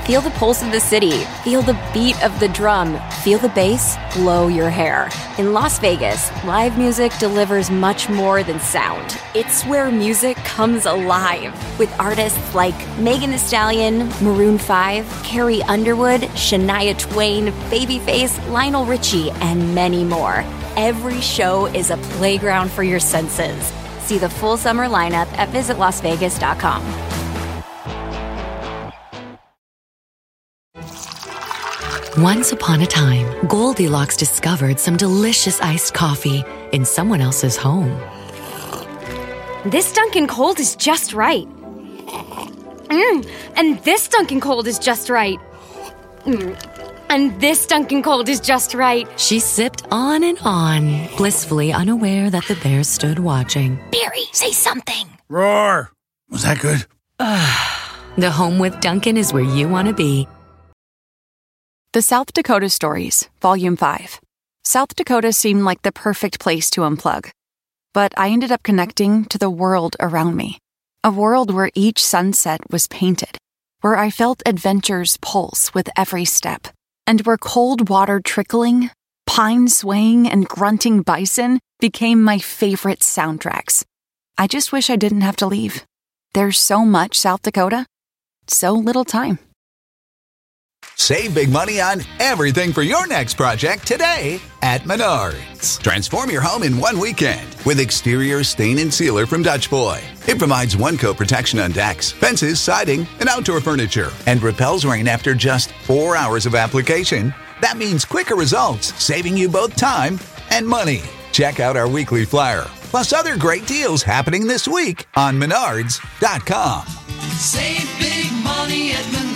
Feel the pulse of the city. Feel the beat of the drum. Feel the bass blow your hair. In Las Vegas, live music delivers much more than sound. It's where music comes alive with artists like Megan Thee Stallion, Maroon 5, Carrie Underwood, Shania Twain, Babyface, Lionel Richie, and many more. Every show is a playground for your senses. See the full summer lineup at visitlasvegas.com. Once upon a time, Goldilocks discovered some delicious iced coffee in someone else's home. This Dunkin' Cold is just right. And this Dunkin' Cold is just right. And this Dunkin' Cold is just right. She sipped on and on, blissfully unaware that the bear stood watching. Barry, say something. Roar! Was that good? The home with Dunkin' is where you want to be. The South Dakota Stories, Volume 5. South Dakota seemed like the perfect place to unplug. But I ended up connecting to the world around me. A world where each sunset was painted, where I felt adventure's pulse with every step, and where cold water trickling, pine swaying, and grunting bison became my favorite soundtracks. I just wish I didn't have to leave. There's so much South Dakota, so little time. Save big money on everything for your next project today at Menards. Transform your home in one weekend with exterior stain and sealer from Dutch Boy. It provides one-coat protection on decks, fences, siding, and outdoor furniture, and repels rain after just 4 hours of application. That means quicker results, saving you both time and money. Check out our weekly flyer, plus other great deals happening this week on Menards.com. Save big money at Menards.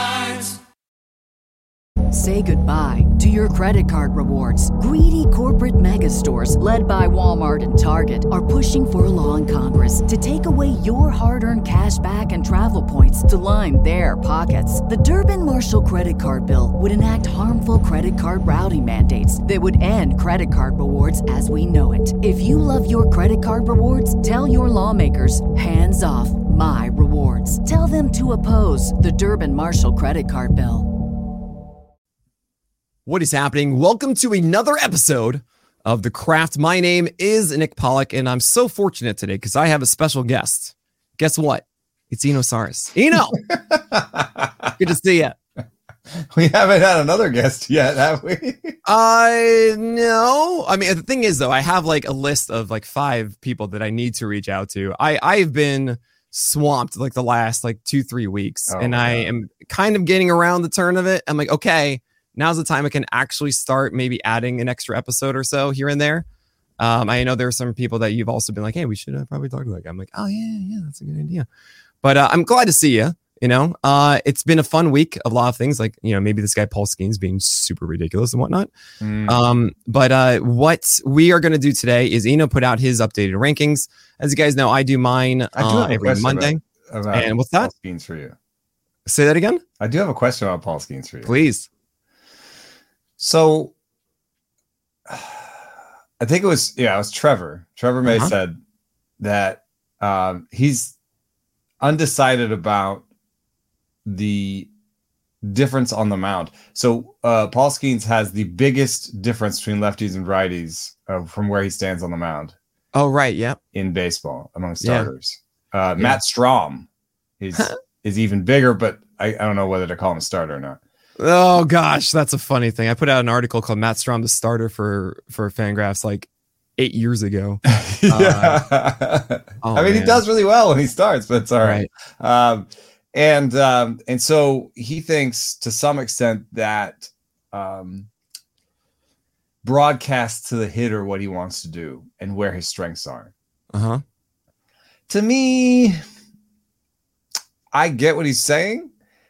Say goodbye to your credit card rewards. Greedy corporate mega stores, led by Walmart and Target, are pushing for a law in Congress to take away your hard-earned cash back and travel points to line their pockets. The Durbin-Marshall credit card bill would enact harmful credit card routing mandates that would end credit card rewards as we know it. If you love your credit card rewards, tell your lawmakers, hands off my rewards. Tell them to oppose the Durbin-Marshall credit card bill. What is happening? Welcome to another episode of The Craft. My name is Nick Pollock, and I'm so fortunate today because I have a special guest. Guess what? It's Eno Sarris. Eno! Good to see you. We haven't had another guest yet, have we? No. I mean, the thing is, though, I have like a list of like 5 people that I need to reach out to. I've been swamped like the last like 2-3 weeks, and I am kind of getting around the turn of it. I'm like, okay, now's the time I can actually start maybe adding an extra episode or so here and there. I know there are some people that you've also been like, hey, we should probably talk about it. I'm like, oh, yeah, that's a good idea. But I'm glad to see you. You know, it's been a fun week of a lot of things, like, you know, maybe this guy Paul Skeens being super ridiculous and whatnot. But what we are going to do today is Eno put out his updated rankings. As you guys know, I do mine every Monday. And what's that? Paul Skeens for you. Say that again? I do have a question about Paul Skeens for you. Please. So I think it was Trevor. Trevor May said that he's undecided about the difference on the mound. So Paul Skeens has the biggest difference between lefties and righties from where he stands on the mound. Oh, right. Yeah. In baseball among starters. Matt Strom is even bigger, but I don't know whether to call him a starter or not. Oh gosh, that's a funny thing. I put out an article called Matt Strom, the starter for Fangraphs like 8 years ago. He does really well when he starts, but it's all right. And so he thinks to some extent that broadcasts to the hitter what he wants to do and where his strengths are. To me, I get what he's saying.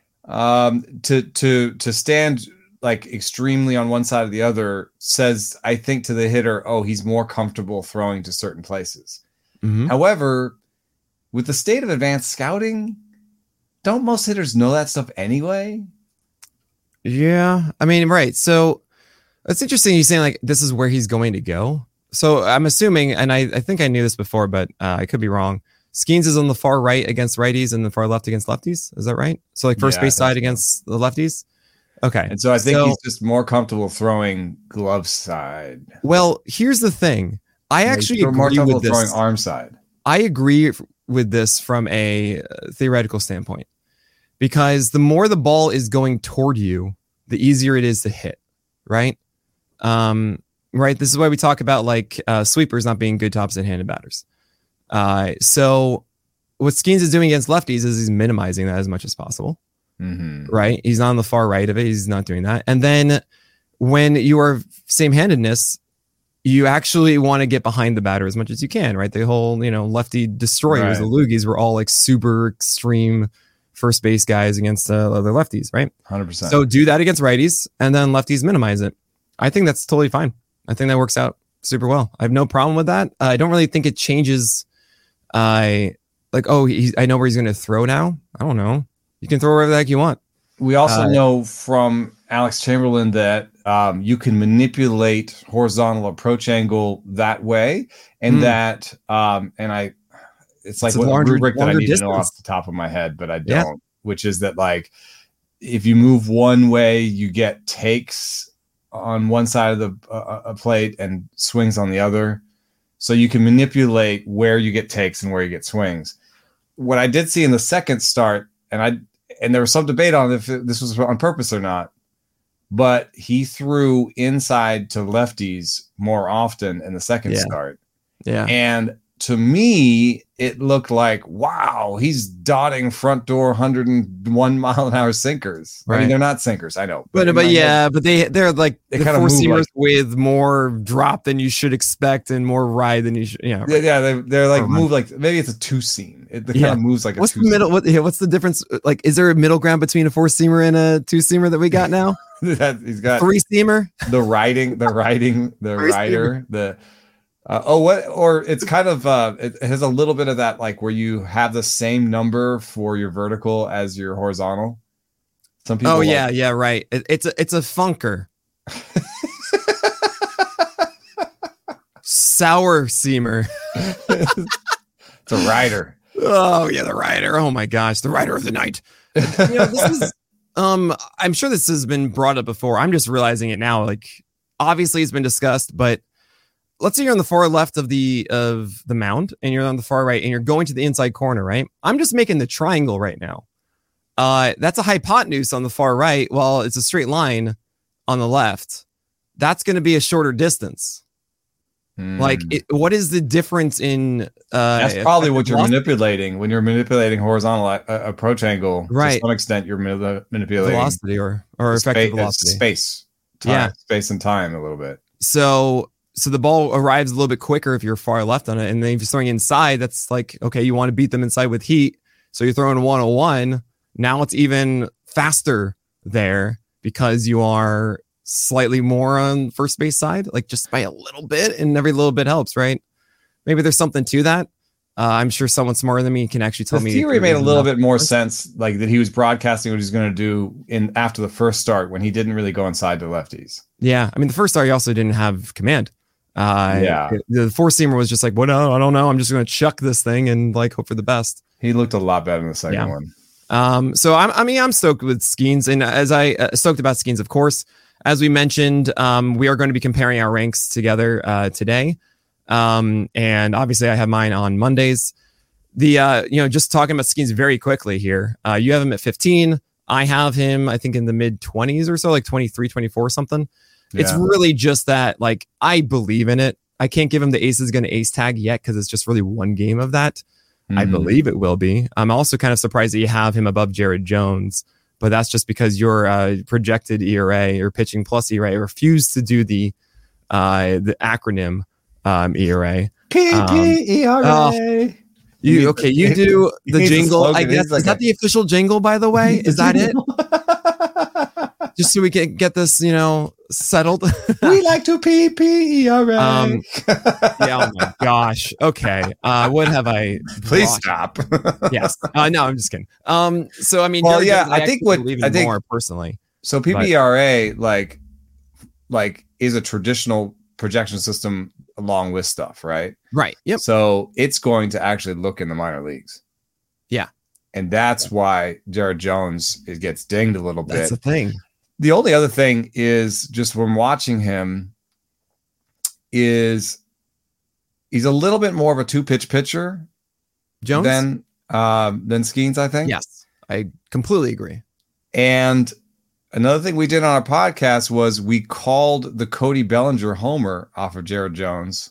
To stand like extremely on one side or the other says, I think, to the hitter, oh, he's more comfortable throwing to certain places. However, with the state of advanced scouting, don't most hitters know that stuff anyway? Yeah, I mean, right. So it's interesting you're saying like this is where he's going to go. So I'm assuming, and I think I knew this before, but I could be wrong. Skeens is on the far right against righties and the far left against lefties. Is that right? So like first base side against the lefties. Okay. And so I think he's just more comfortable throwing glove side. Well, here's the thing. I actually agree with this. Throwing arm side. I agree with this from a theoretical standpoint, because the more the ball is going toward you, the easier it is to hit. Right. Right. This is why we talk about like sweepers not being good to opposite-handed batters. So what Skeens is doing against lefties is he's minimizing that as much as possible. Mm-hmm. Right. He's not on the far right of it. He's not doing that. And then when you are same-handedness, you actually want to get behind the batter as much as you can. Right. The whole, lefty destroyers, the loogies were all like super extreme first base guys against other lefties. Right. 100%. So do that against righties and then lefties minimize it. I think that's totally fine. I think that works out super well. I have no problem with that. I don't really think it changes. I know where he's going to throw now. I don't know. You can throw wherever the heck you want. We also know from Alex Chamberlain that you can manipulate horizontal approach angle that way, and that it's like what rubric that I need to know off the top of my head, but I don't. Which is that like if you move one way, you get takes on one side of the plate and swings on the other. So you can manipulate where you get takes and where you get swings. What I did see in the second start, and there was some debate on if this was on purpose or not, but he threw inside to lefties more often in the second start. Yeah. And to me, it looked like, wow, he's dotting front door 101 mile an hour sinkers. Right. I mean, they're not sinkers, I know. But they're like they kind of four seamers with more drop than you should expect and more ride than you should. Yeah. Right. Yeah. They're like move like maybe it's a two seam. It kind of moves like what's the middle? What's the difference? Like, is there a middle ground between a four seamer and a two seamer that we got now? He's got three seamer, the rider, or it's kind of it has a little bit of that, like where you have the same number for your vertical as your horizontal. Some people right. It's a funker. Sour seamer. It's a rider. Oh yeah, the rider. Oh my gosh, the rider of the night. This is I'm sure this has been brought up before. I'm just realizing it now. Like, obviously it's been discussed, but let's say you're on the far left of the mound and you're on the far right and you're going to the inside corner, right? I'm just making the triangle right now. That's a hypotenuse on the far right, while it's a straight line on the left. That's going to be a shorter distance. Like, what is the difference in that's probably what you're manipulating when you're manipulating horizontal approach angle. Right. To some extent, you're manipulating velocity or effective velocity, space and time a little bit. So the ball arrives a little bit quicker if you're far left on it, and then if you're throwing inside, that's like, okay, you want to beat them inside with heat, so you're throwing 101. Now it's even faster there because you are slightly more on first base side, like just by a little bit, and every little bit helps, right? Maybe there's something to that. I'm sure someone smarter than me can actually tell me. The theory made a little bit more sense, like that he was broadcasting what he's going to do after the first start when he didn't really go inside to lefties. Yeah, I mean, the first start he also didn't have command. The four seamer was just like, what? I don't know. I'm just going to chuck this thing and like hope for the best. He looked a lot better in the second one. So I'm stoked with Skeens, and as I stoked about Skeens, of course. As we mentioned, we are going to be comparing our ranks together today. And obviously I have mine on Mondays. Just talking about Skeens very quickly here. You have him at 15. I have him, I think, in the mid 20s or so, like 23, 24 something. Yeah. It's really just that, like, I believe in it. I can't give him the ace is going to ace tag yet because it's just really one game of that. Mm-hmm. I believe it will be. I'm also kind of surprised that you have him above Jared Jones. But that's just because your projected ERA or pitching plus ERA refused to do the acronym ERA. PPERA. You do the jingle. I guess is that the official jingle? By the way, is that it? Just so we can get this, settled. We like to PPERA. Yeah. Oh my gosh. Okay. What have I? Please stop. Yes. No, I'm just kidding. So I mean, I think more personally. So PPERA like is a traditional projection system along with stuff, right? Right. Yep. So it's going to actually look in the minor leagues. Yeah. And that's why Jared Jones gets dinged a little bit. That's the thing. The only other thing is just when watching him is he's a little bit more of a 2-pitch pitcher Jones than Skeens, I think. Yes, I completely agree. And another thing we did on our podcast was we called the Cody Bellinger homer off of Jared Jones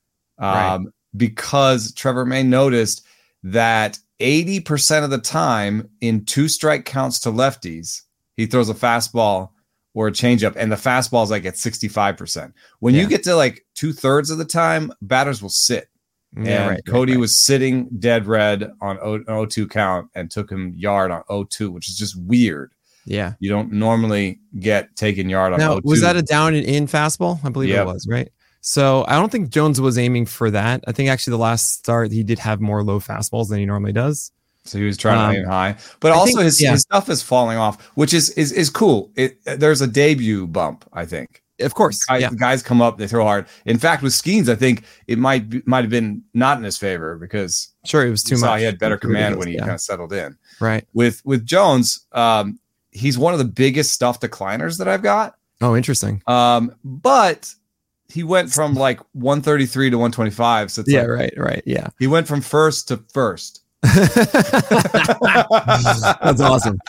because Trevor May noticed that 80% of the time in 2-strike counts to lefties, he throws a fastball or a changeup, and the fastball is like at 65%. When you get to like 2/3 of the time, batters will sit. And Cody was sitting dead red on 0-2 count and took him yard on 0-2, which is just weird. Yeah. You don't normally get taken yard on 0-2. Was that a down and in fastball? I believe it was, right? So I don't think Jones was aiming for that. I think actually the last start, he did have more low fastballs than he normally does. So he was trying to aim high, but also his stuff is falling off, which is cool. There's a debut bump, I think. Of course, guys come up, they throw hard. In fact, with Skeens, I think it might have been not in his favor because it was too much. He had better command when he kind of settled in. Right. With Jones, he's one of the biggest stuff decliners that I've got. Oh, interesting. But he went from like 133 to 125. So it's right. Yeah. He went from first to first. That's awesome.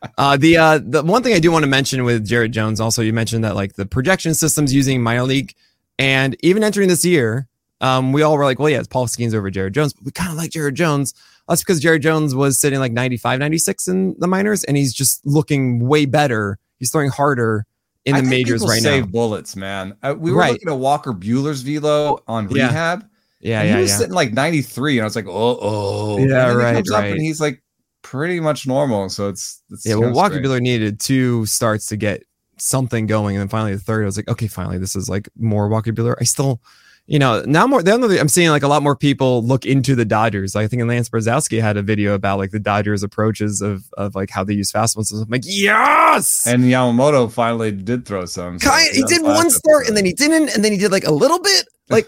The one thing I do want to mention with Jared Jones, also, you mentioned that like the projection systems using minor league, and even entering this year, we all were like, well, yeah, it's Paul Skeens over Jared Jones, but we kind of like Jared Jones. That's because Jared Jones was sitting like 95, 96 in the minors, and he's just looking way better. He's throwing harder in the majors right now. Save bullets, man. We were looking at Walker Buehler's velo on rehab. Yeah, he was sitting like 93, and I was like, oh. Yeah, and right, he comes up and he's like pretty much normal. So it's well, Walker Buehler needed 2 starts to get something going, and then finally the third, I was like, okay, finally, this is like more Walker Buehler. I still, now more. I'm seeing like a lot more people look into the Dodgers. Like, I think Lance Brzezowski had a video about like the Dodgers' approaches of like how they use fastballs. So I'm like, yes. And Yamamoto finally did throw some. He did one start, and then he didn't, and then he did like a little bit. Like,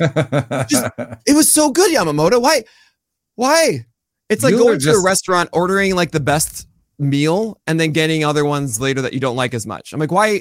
it was so good, Yamamoto. Why? It's like going to a restaurant, ordering like the best meal, and then getting other ones later that you don't like as much. I'm like, why?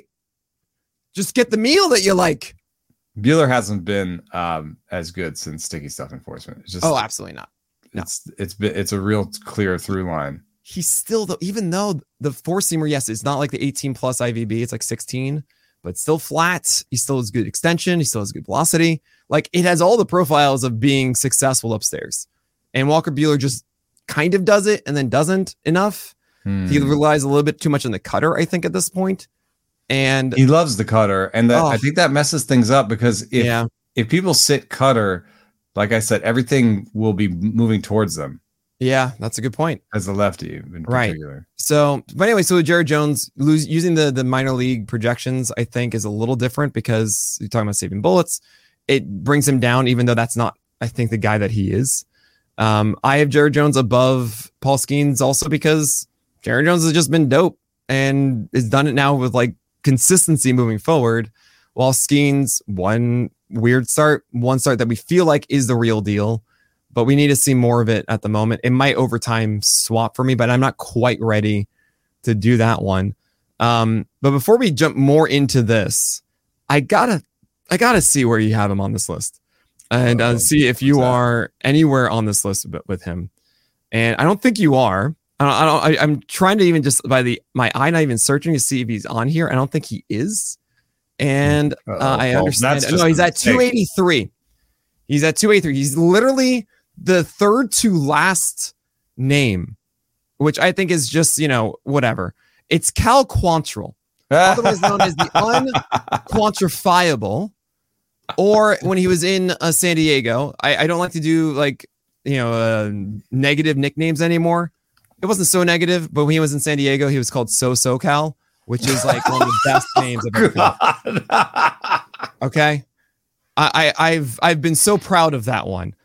Just get the meal that you like. Buehler hasn't been as good since sticky stuff enforcement. It's just, absolutely not. No. It's a real clear through line. He's still, even though the 4-seamer, yes, it's not like the 18 plus IVB, it's like 16, but still flat. He still has good extension. He still has good velocity. Like, it has all the profiles of being successful upstairs. And Walker Buehler just kind of does it and then doesn't enough. He relies a little bit too much on the cutter, I think, at this point. And he loves the cutter. And I think that messes things up because if people sit cutter, like I said, everything will be moving towards them. Yeah, that's a good point. As a lefty in particular. So, but anyway, so Jared Jones using the minor league projections, I think, is a little different because you're talking about saving bullets. It brings him down, even though that's not, I think, the guy that he is. I have Jared Jones above Paul Skeens also because Jared Jones has just been dope and has done it now with like consistency moving forward, while Skeens, one start that we feel like is the real deal, but we need to see more of it at the moment. It might over time swap for me, but I'm not quite ready to do that one. But before we jump more into this, I gotta see where you have him on this list and see if you are anywhere on this list with him. And I don't think you are. I'm trying to even just by my eye, not even searching to see if he's on here. I don't think he is. And I understand. No, he's at 283. He's at 283. He's literally the third to last name, which I think is just, whatever. It's Cal Quantrill, otherwise known as the unquantifiable, or when he was in San Diego. I don't like to do like, negative nicknames anymore. It wasn't so negative, but when he was in San Diego, he was called SoCal, which is like one of the best names I've ever heard. Okay. I've been so proud of that one.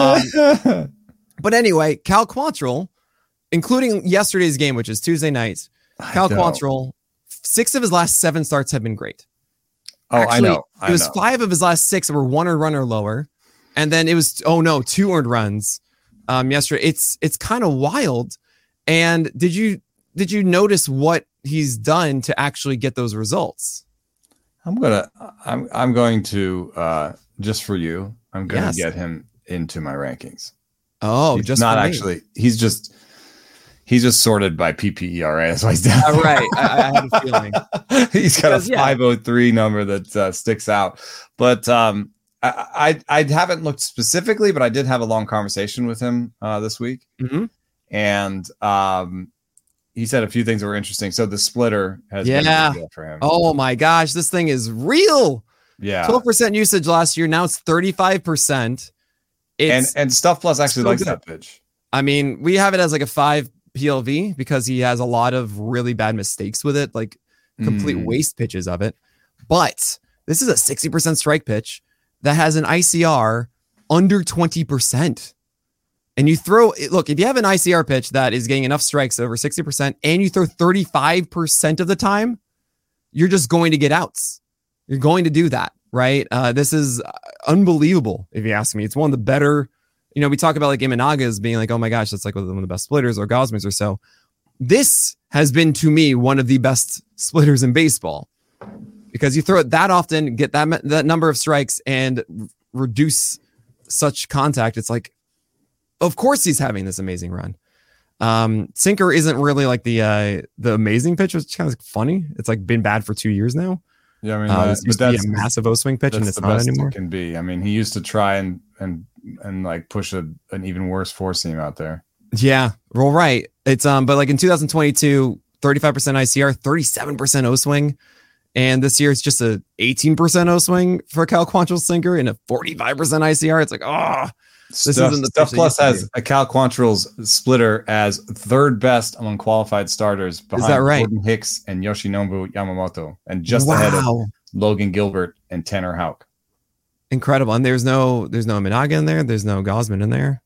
But anyway, Cal Quantrill, including yesterday's game, which is Tuesday night, Cal Quantrill, 6 of his last 7 starts have been great. Oh, Actually, I know. It was 5 of his last 6 that were 1 earned run or lower. And then it was 2 earned runs yesterday. It's kind of wild. And did you notice what he's done to actually get those results? I'm going to just for you, I'm going to get him into my rankings. Oh, he's just not for me. actually. He's just sorted by PPERA. That's why he's down. Right. I had a feeling. He's got a 503 number that sticks out. But I haven't looked specifically, but I did have a long conversation with him this week. Mm-hmm. And he said a few things that were interesting. So the splitter has been a big deal for him. Oh my gosh, this thing is real. Yeah. 12% usage last year. Now it's 35%. And Stuff Plus actually likes that pitch. I mean, we have it as like a 5 PLV because he has a lot of really bad mistakes with it, like complete waste pitches of it. But this is a 60% strike pitch that has an ICR under 20%. And you throw it, look, if you have an ICR pitch that is getting enough strikes over 60% and you throw 35% of the time, you're just going to get outs. You're going to do that, right? This is unbelievable, if you ask me. It's one of the better, we talk about like Imanaga as being like, oh my gosh, that's like one of the best splitters, or Gosman's or so. This has been, to me, one of the best splitters in baseball because you throw it that often, get that number of strikes and reduce such contact. It's like, of course he's having this amazing run. Sinker isn't really like the amazing pitch, which is kind of funny. It's like been bad for 2 years now. Yeah, I mean, this used to be a massive O-swing pitch, and it's not anymore. It can be. I mean, he used to try and like push an even worse 4-seam out there. Yeah, well, right. It's but like in 2022, 35% ICR, 37% O-swing, and this year it's just a 18% O-swing for Cal Quantrill's sinker and a 45% ICR. It's like, this isn't the Stuff Plus has a Cal Quantrill's splitter as 3rd best among qualified starters behind Is that right? Gordon Hicks and Yoshinobu Yamamoto, and just ahead of Logan Gilbert and Tanner Houck. Incredible. And there's no Minaga in there. There's no Gosman in there.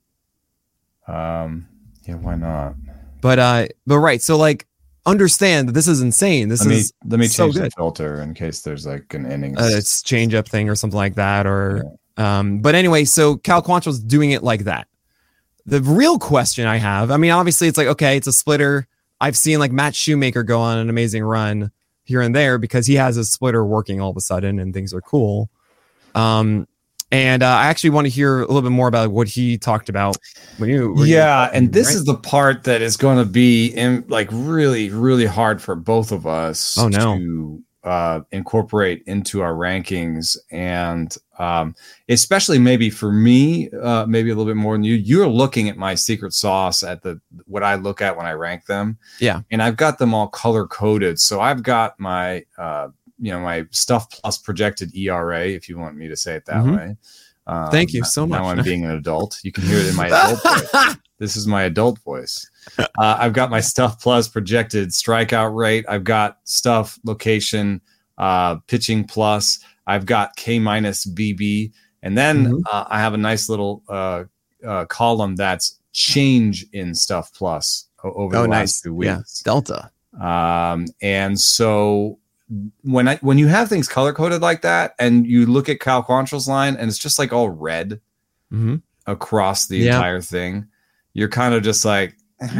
Yeah, why not? But right. So like, understand that this is insane. Let me change the filter in case there's like an innings. It's change up thing or something like that, or. Yeah. But anyway, so Cal Quantrill's doing it like that. The real question I have, I mean, obviously it's like, okay, it's a splitter. I've seen like Matt Shoemaker go on an amazing run here and there because he has a splitter working all of a sudden and things are cool. And I actually want to hear a little bit more about what he talked about when and this is the part that is going to be really, really hard for both of us to incorporate into our rankings, and especially maybe for me, maybe a little bit more than you. You're looking at my secret sauce at what I look at when I rank them. Yeah, and I've got them all color coded. So I've got my my Stuff Plus projected ERA, if you want me to say it that way. Thank you so much. Now I'm being an adult. You can hear it in my adult voice. This is my adult voice. I've got my Stuff Plus projected strikeout rate. I've got Stuff location, pitching plus. I've got K- BB. And then I have a nice little column that's change in Stuff Plus over the last 2 weeks. Yeah. Delta. And so when you have things color coded like that, and you look at Cal Quantrill's line, and it's just like all red across the entire thing, you're kind of just like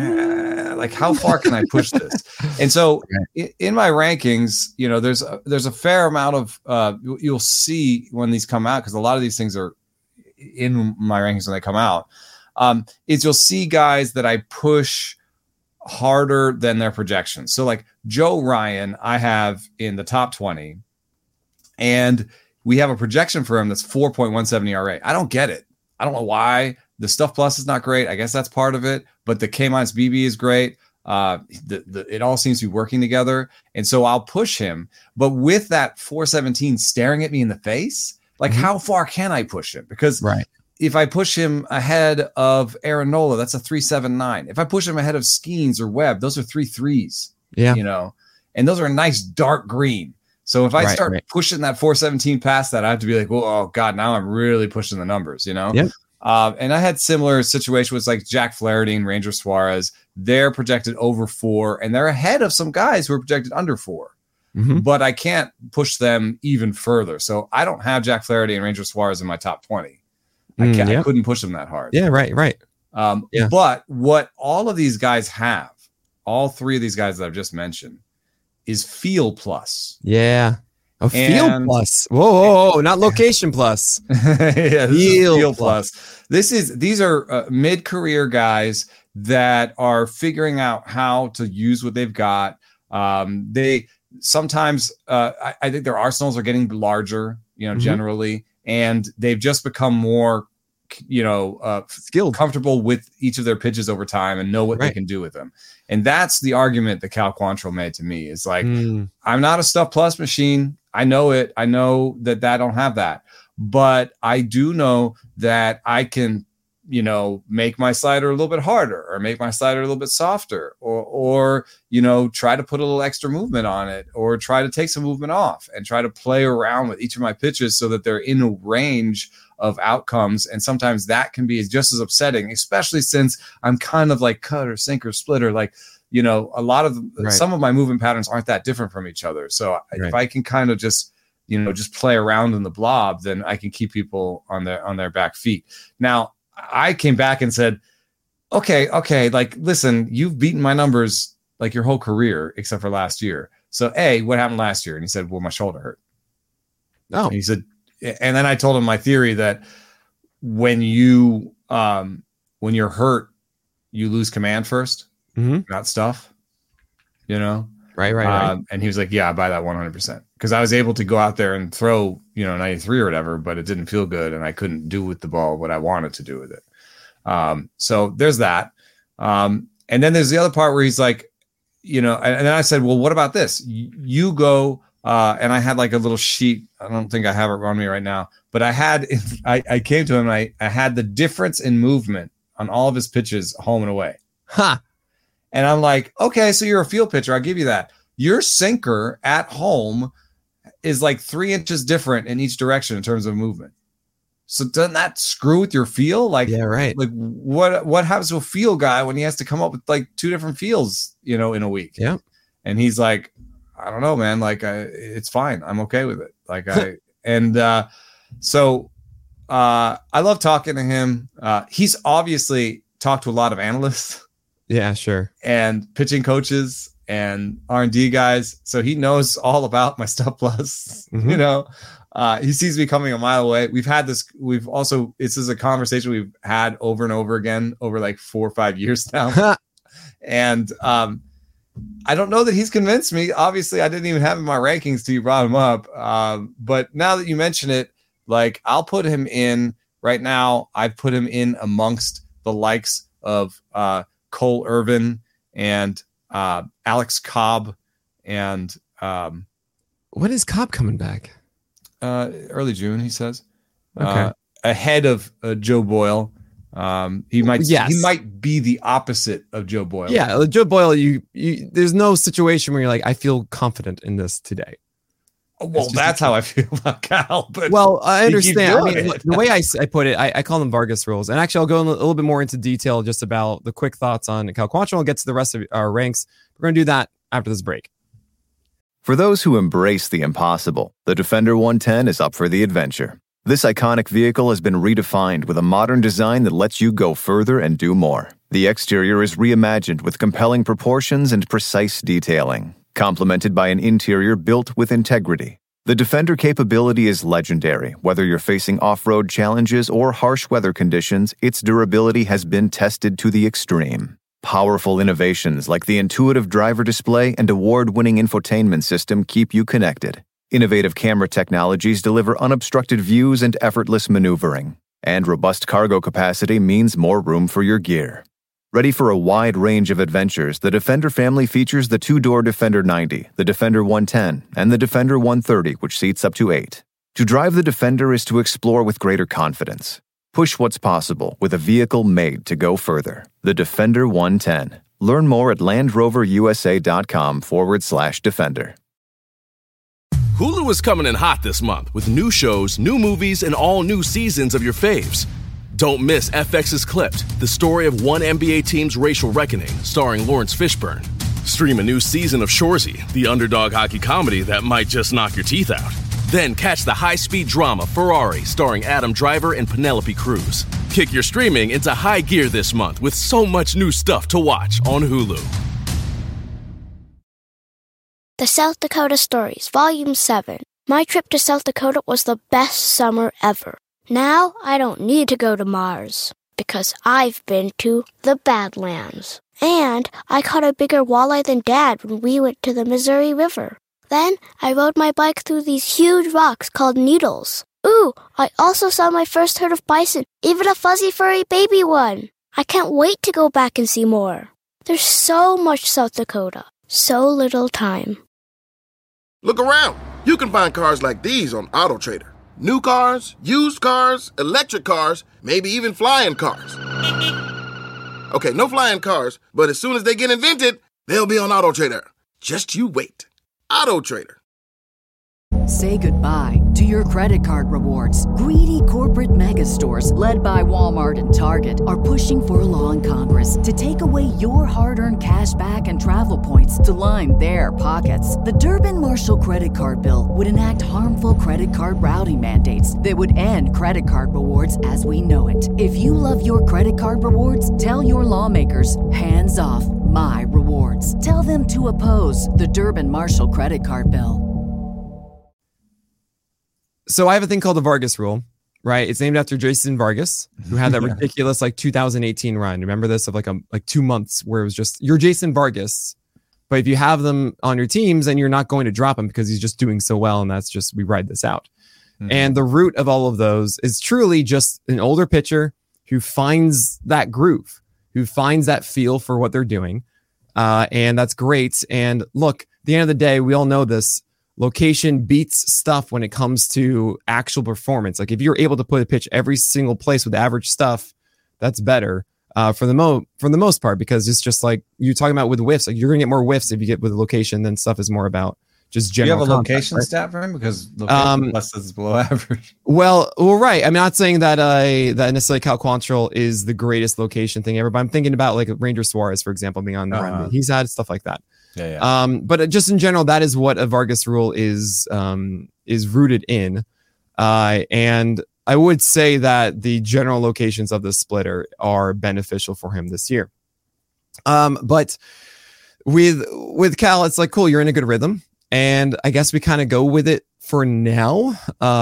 how far can I push this? And so in my rankings, there's a fair amount of you'll see when these come out, because a lot of these things are in my rankings when they come out. Is you'll see guys that I push harder than their projections. So like Joe Ryan, I have in the top 20, and we have a projection for him that's 4.17 ERA. I don't get it. I don't know why. The Stuff Plus is not great. I guess that's part of it, but the K- BB is great. It all seems to be working together. And so I'll push him, but with that 417 staring at me in the face, like how far can I push him? Because if I push him ahead of Aaron Nola, that's a 3.79. If I push him ahead of Skeens or Webb, those are 3 3s. Yeah. And those are a nice dark green. So if I start pushing that 417 past that, I have to be like, well, oh God, now I'm really pushing the numbers, Yep. And I had similar situation with like Jack Flaherty and Ranger Suarez. They're projected over 4, and they're ahead of some guys who are projected under 4. but I can't push them even further. So I don't have Jack Flaherty and Ranger Suarez in my top 20. I couldn't push them that hard. Yeah, right. But what all of these guys have, all three of these guys that I've just mentioned, is feel plus. Yeah. A feel plus. Whoa, not location plus. Yeah, feel plus. These are mid-career guys that are figuring out how to use what they've got. They sometimes, I think their arsenals are getting larger, generally, and they've just become more, skilled, comfortable with each of their pitches over time and know what they can do with them. And that's the argument that Cal Quantrill made to me. It's like, I'm not a stuff plus machine. I know it. I know that I don't have that, but I do know that I can, make my slider a little bit harder or make my slider a little bit softer or try to put a little extra movement on it or try to take some movement off and try to play around with each of my pitches so that they're in a range of outcomes. And sometimes that can be just as upsetting, especially since I'm kind of like cutter, sinker, splitter, like, a lot of some of my movement patterns aren't that different from each other. So if I can kind of just play around in the blob, then I can keep people on their back feet. Now I came back and said, okay. Like, listen, you've beaten my numbers like your whole career, except for last year. So what happened last year? And he said, well, my shoulder hurt. Oh, and he said, and then I told him my theory that when you're hurt, you lose command first. Not stuff, Right. And he was like, yeah, I buy that 100% because I was able to go out there and throw, 93 or whatever, but it didn't feel good. And I couldn't do with the ball what I wanted to do with it. So there's that. And then there's the other part where he's like, and then I said, well, what about this? You go, and I had like a little sheet. I don't think I have it on me right now, but I came to him and I had the difference in movement on all of his pitches home and away. And I'm like, okay, so you're a field pitcher. I'll give you that. Your sinker at home is like 3 inches different in each direction in terms of movement. So doesn't that screw with your feel? Like, yeah, right. Like what happens to a feel guy when he has to come up with like 2 different feels, in a week? Yeah. And he's like, I don't know, man. Like, it's fine. I'm okay with it. Like so I love talking to him. He's obviously talked to a lot of analysts. Yeah, sure. And pitching coaches and R&D guys. So he knows all about my stuff plus, he sees me coming a mile away. This is a conversation we've had over and over again over like 4 or 5 years now. And I don't know that he's convinced me. Obviously, I didn't even have him in my rankings till you brought him up. But now that you mention it, like I'll put him in right now. I've put him in amongst the likes of Cole Irvin and Alex Cobb and when is Cobb coming back? Early June, he says. Okay. Ahead of Joe Boyle. He might be the opposite of Joe Boyle. Yeah, Joe Boyle. You there's no situation where you're like, I feel confident in this today. Well, that's how I feel about Cal. But well, I understand. I mean, the way I put it, I call them Vargas rules. And actually, I'll go a little bit more into detail just about the quick thoughts on Cal Quantrill. We'll get to the rest of our ranks. We're going to do that after this break. For those who embrace the impossible, the Defender 110 is up for the adventure. This iconic vehicle has been redefined with a modern design that lets you go further and do more. The exterior is reimagined with compelling proportions and precise detailing, complemented by an interior built with integrity. The Defender capability is legendary. Whether you're facing off-road challenges or harsh weather conditions, its durability has been tested to the extreme. Powerful innovations like the intuitive driver display and award-winning infotainment system keep you connected. Innovative camera technologies deliver unobstructed views and effortless maneuvering. And robust cargo capacity means more room for your gear. Ready for a wide range of adventures, the Defender family features the 2-door Defender 90, the Defender 110, and the Defender 130, which seats up to 8. To drive the Defender is to explore with greater confidence. Push what's possible with a vehicle made to go further. The Defender 110. Learn more at LandRoverUSA.com/Defender. Hulu is coming in hot this month with new shows, new movies, and all new seasons of your faves. Don't miss FX's Clipped, the story of one NBA team's racial reckoning, starring Lawrence Fishburne. Stream a new season of Shoresy, the underdog hockey comedy that might just knock your teeth out. Then catch the high-speed drama Ferrari starring Adam Driver and Penelope Cruz. Kick your streaming into high gear this month with so much new stuff to watch on Hulu. The South Dakota Stories, Volume 7. My trip to South Dakota was the best summer ever. Now I don't need to go to Mars, because I've been to the Badlands. And I caught a bigger walleye than Dad when we went to the Missouri River. Then I rode my bike through these huge rocks called needles. Ooh, I also saw my first herd of bison, even a fuzzy furry baby one. I can't wait to go back and see more. There's so much South Dakota, so little time. Look around. You can find cars like these on AutoTrader. New cars, used cars, electric cars, maybe even flying cars. Okay, no flying cars, but as soon as they get invented, they'll be on AutoTrader. Just you wait. AutoTrader. Say goodbye to your credit card rewards. Greedy corporate mega stores, led by Walmart and Target, are pushing for a law in Congress to take away your hard-earned cash back and travel points to line their pockets. The Durbin-Marshall credit card bill would enact harmful credit card routing mandates that would end credit card rewards as we know it. If you love your credit card rewards, tell your lawmakers, hands off my rewards. Tell them to oppose the Durbin-Marshall credit card bill. So I have a thing called the Vargas rule, right? It's named after Jason Vargas, who had that ridiculous 2018 run. Remember this of like 2 months where it was just, you're Jason Vargas, but if you have them on your teams, then you're not going to drop him because he's just doing so well. And that's just, we ride this out. Mm-hmm. And the root of all of those is truly just an older pitcher who finds that groove, who finds that feel for what they're doing. And that's great. And look, at the end of the day, we all know this. Location beats stuff when it comes to actual performance. Like if you're able to put a pitch every single place with average stuff, that's better for the most part, because it's just like you're talking about with whiffs. Like you're gonna get more whiffs if you get with location than stuff is more about just general. Do you have a contact, location right? stat for him? Because location plus is below average. Well, right. I'm not saying that that necessarily Cal Quantrill is the greatest location thing ever, but I'm thinking about like Ranger Suarez, for example, being on the run. He's had stuff like that. Yeah. But just in general, that is what a Vargas rule is rooted in. And I would say that the general locations of the splitter are beneficial for him this year. But with Cal, it's like, cool, you're in a good rhythm. And I guess we kind of go with it for now.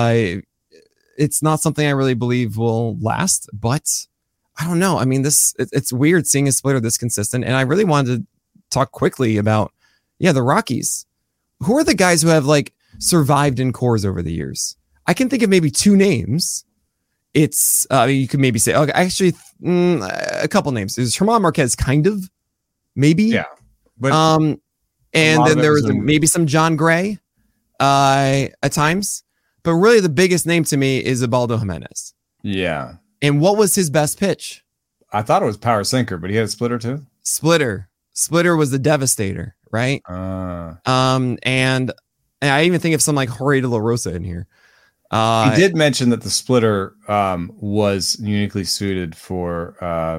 It's not something I really believe will last, but I don't know. I mean, it's weird seeing a splitter this consistent. And I really wanted to talk quickly about, the Rockies. Who are the guys who have like survived in cores over the years? I can think of maybe 2 names. It's you could maybe say, okay, actually a couple names. There's Herman Marquez, kind of, maybe. Yeah. But and then there was maybe some John Gray at times. But really the biggest name to me is Ubaldo Jimenez. Yeah. And what was his best pitch? I thought it was power sinker, but he had a splitter too. Splitter was the devastator, right? And I even think of some like Jorge De La Rosa in here. He did mention that the splitter was uniquely suited for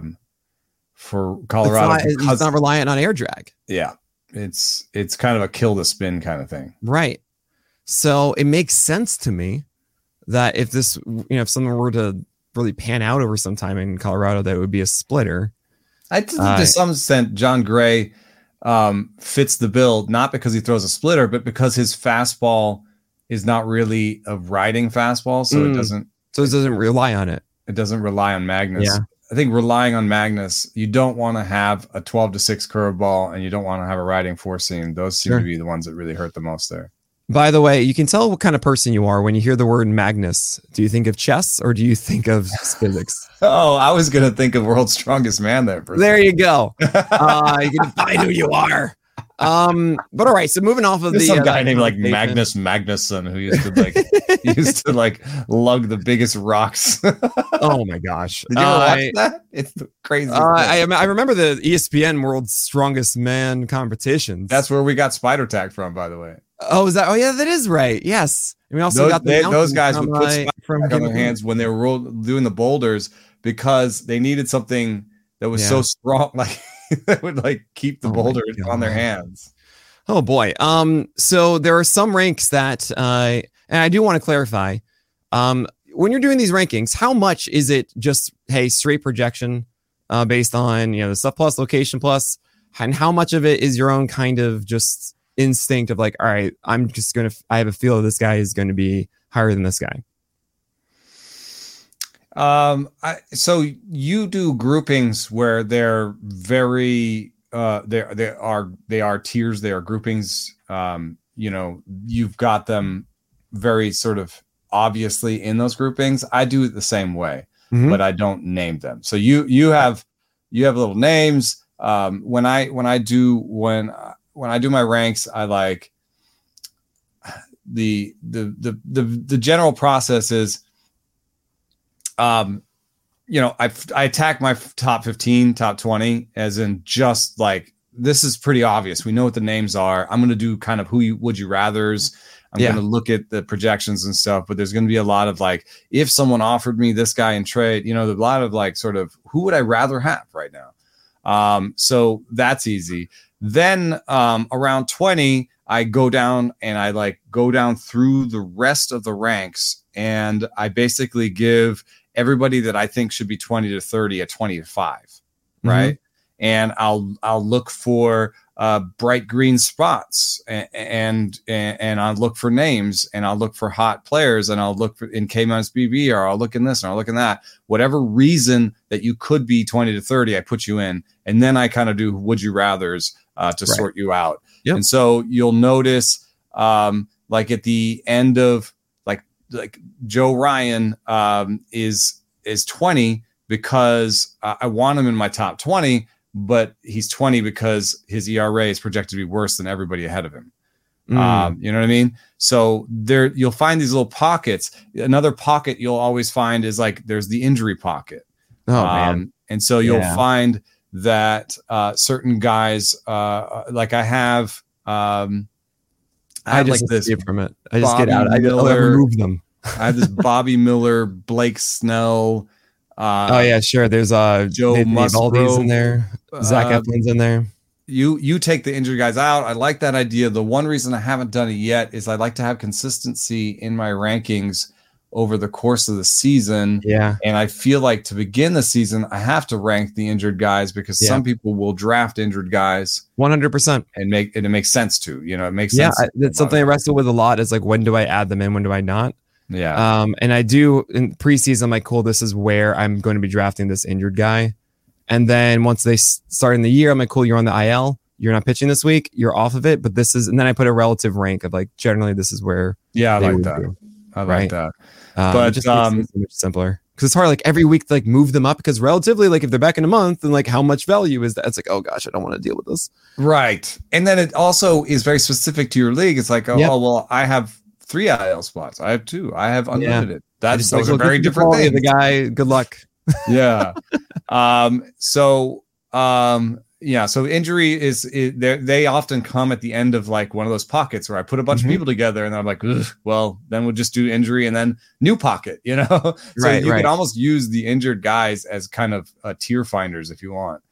Colorado. It's not reliant on air drag. Yeah, it's kind of a kill the spin kind of thing, right? So it makes sense to me that if this, if someone were to really pan out over some time in Colorado, that it would be a splitter. I think to some extent, John Gray fits the bill, not because he throws a splitter, but because his fastball is not really a riding fastball. So it doesn't rely on it. It doesn't rely on Magnus. Yeah. I think relying on Magnus, you don't want to have a 12-6 curveball and you don't want to have a riding 4-seam. Those seem to be the ones that really hurt the most there. By the way, you can tell what kind of person you are when you hear the word Magnus. Do you think of chess or do you think of physics? Oh, I was going to think of World's Strongest Man there. There you go. You can find who you are. But all right, so moving off of some guy named like Magnus Magnusson who used to like lug the biggest rocks. Oh my gosh. Did you ever watch that? It's crazy. I remember the ESPN World's Strongest Man competitions. That's where we got Spider Tack from, by the way. Oh, is that? Oh, yeah, that is right. Yes. And we also got those guys would put Spider Tack on their hands when they were doing the boulders because they needed something that was so strong. Like that would like keep the boulder on their hands. Oh boy. So there are some ranks that, and I do want to clarify, when you're doing these rankings, how much is it just, hey, straight projection, based on, the Stuff Plus, Location Plus, and how much of it is your own kind of just instinct of like, all right, I have a feel that this guy is going to be higher than this guy. So you do groupings where they're very, they are tiers, they are groupings. You've got them very sort of obviously in those groupings. I do it the same way, but I don't name them. So you have little names. When I do my ranks, I like the general process is, I attack my top 15, top 20 as in just like, this is pretty obvious. We know what the names are. I'm going to do kind of would you rathers. I'm going to look at the projections and stuff, but there's going to be a lot of like, if someone offered me this guy in trade, there's a lot of like sort of who would I rather have right now? So that's easy. Then around 20, I go down and I like go down through the rest of the ranks, and I basically give everybody that I think should be 20 to 30 a 20 to 5, right? And I'll look for bright green spots, and I'll look for names, and I'll look for hot players, and I'll look for in K-BB, or I'll look in this and I'll look in that. Whatever reason that you could be 20 to 30, I put you in, and then I kind of do would you rathers to sort you out. Yep. And so you'll notice like at the end of like Joe Ryan is 20 because I want him in my top 20, but he's 20 because his ERA is projected to be worse than everybody ahead of him. You know what I mean? So there you'll find these little pockets. Another pocket you'll always find is like there's the injury pocket. Man. And so you'll find that certain guys like I have I just like this from it. I just Bobby get out. I remove them. I have this Bobby Miller, Blake Snell. Sure. There's Joe Musgrove in there. Zach Eflin's in there. You take the injured guys out. I like that idea. The one reason I haven't done it yet is I like to have consistency in my rankings over the course of the season. Yeah. And I feel like to begin the season, I have to rank the injured guys because some people will draft injured guys 100% and it makes sense to, it makes sense. Yeah. That's something I wrestle with a lot is like, when do I add them in? When do I not? Yeah. And I do in preseason, I'm like, cool, this is where I'm going to be drafting this injured guy. And then once they start in the year, I'm like, cool, you're on the IL. You're not pitching this week. You're off of it. But and then I put a relative rank of like, generally this is where. Yeah. I like that. I like that. But it just makes it so much simpler because it's hard. Like every week, to like move them up because relatively, like if they're back in a month, then like how much value is that? It's like, oh gosh, I don't want to deal with this. Right. And then it also is very specific to your league. It's like, well, I have 3 IL spots. I have 2. I have unlimited. Those are very different things. The guy, good luck. Yeah. So injury is they often come at the end of like one of those pockets where I put a bunch of people together and I'm like, well, then we'll just do injury and then new pocket, So you could almost use the injured guys as kind of tier finders if you want.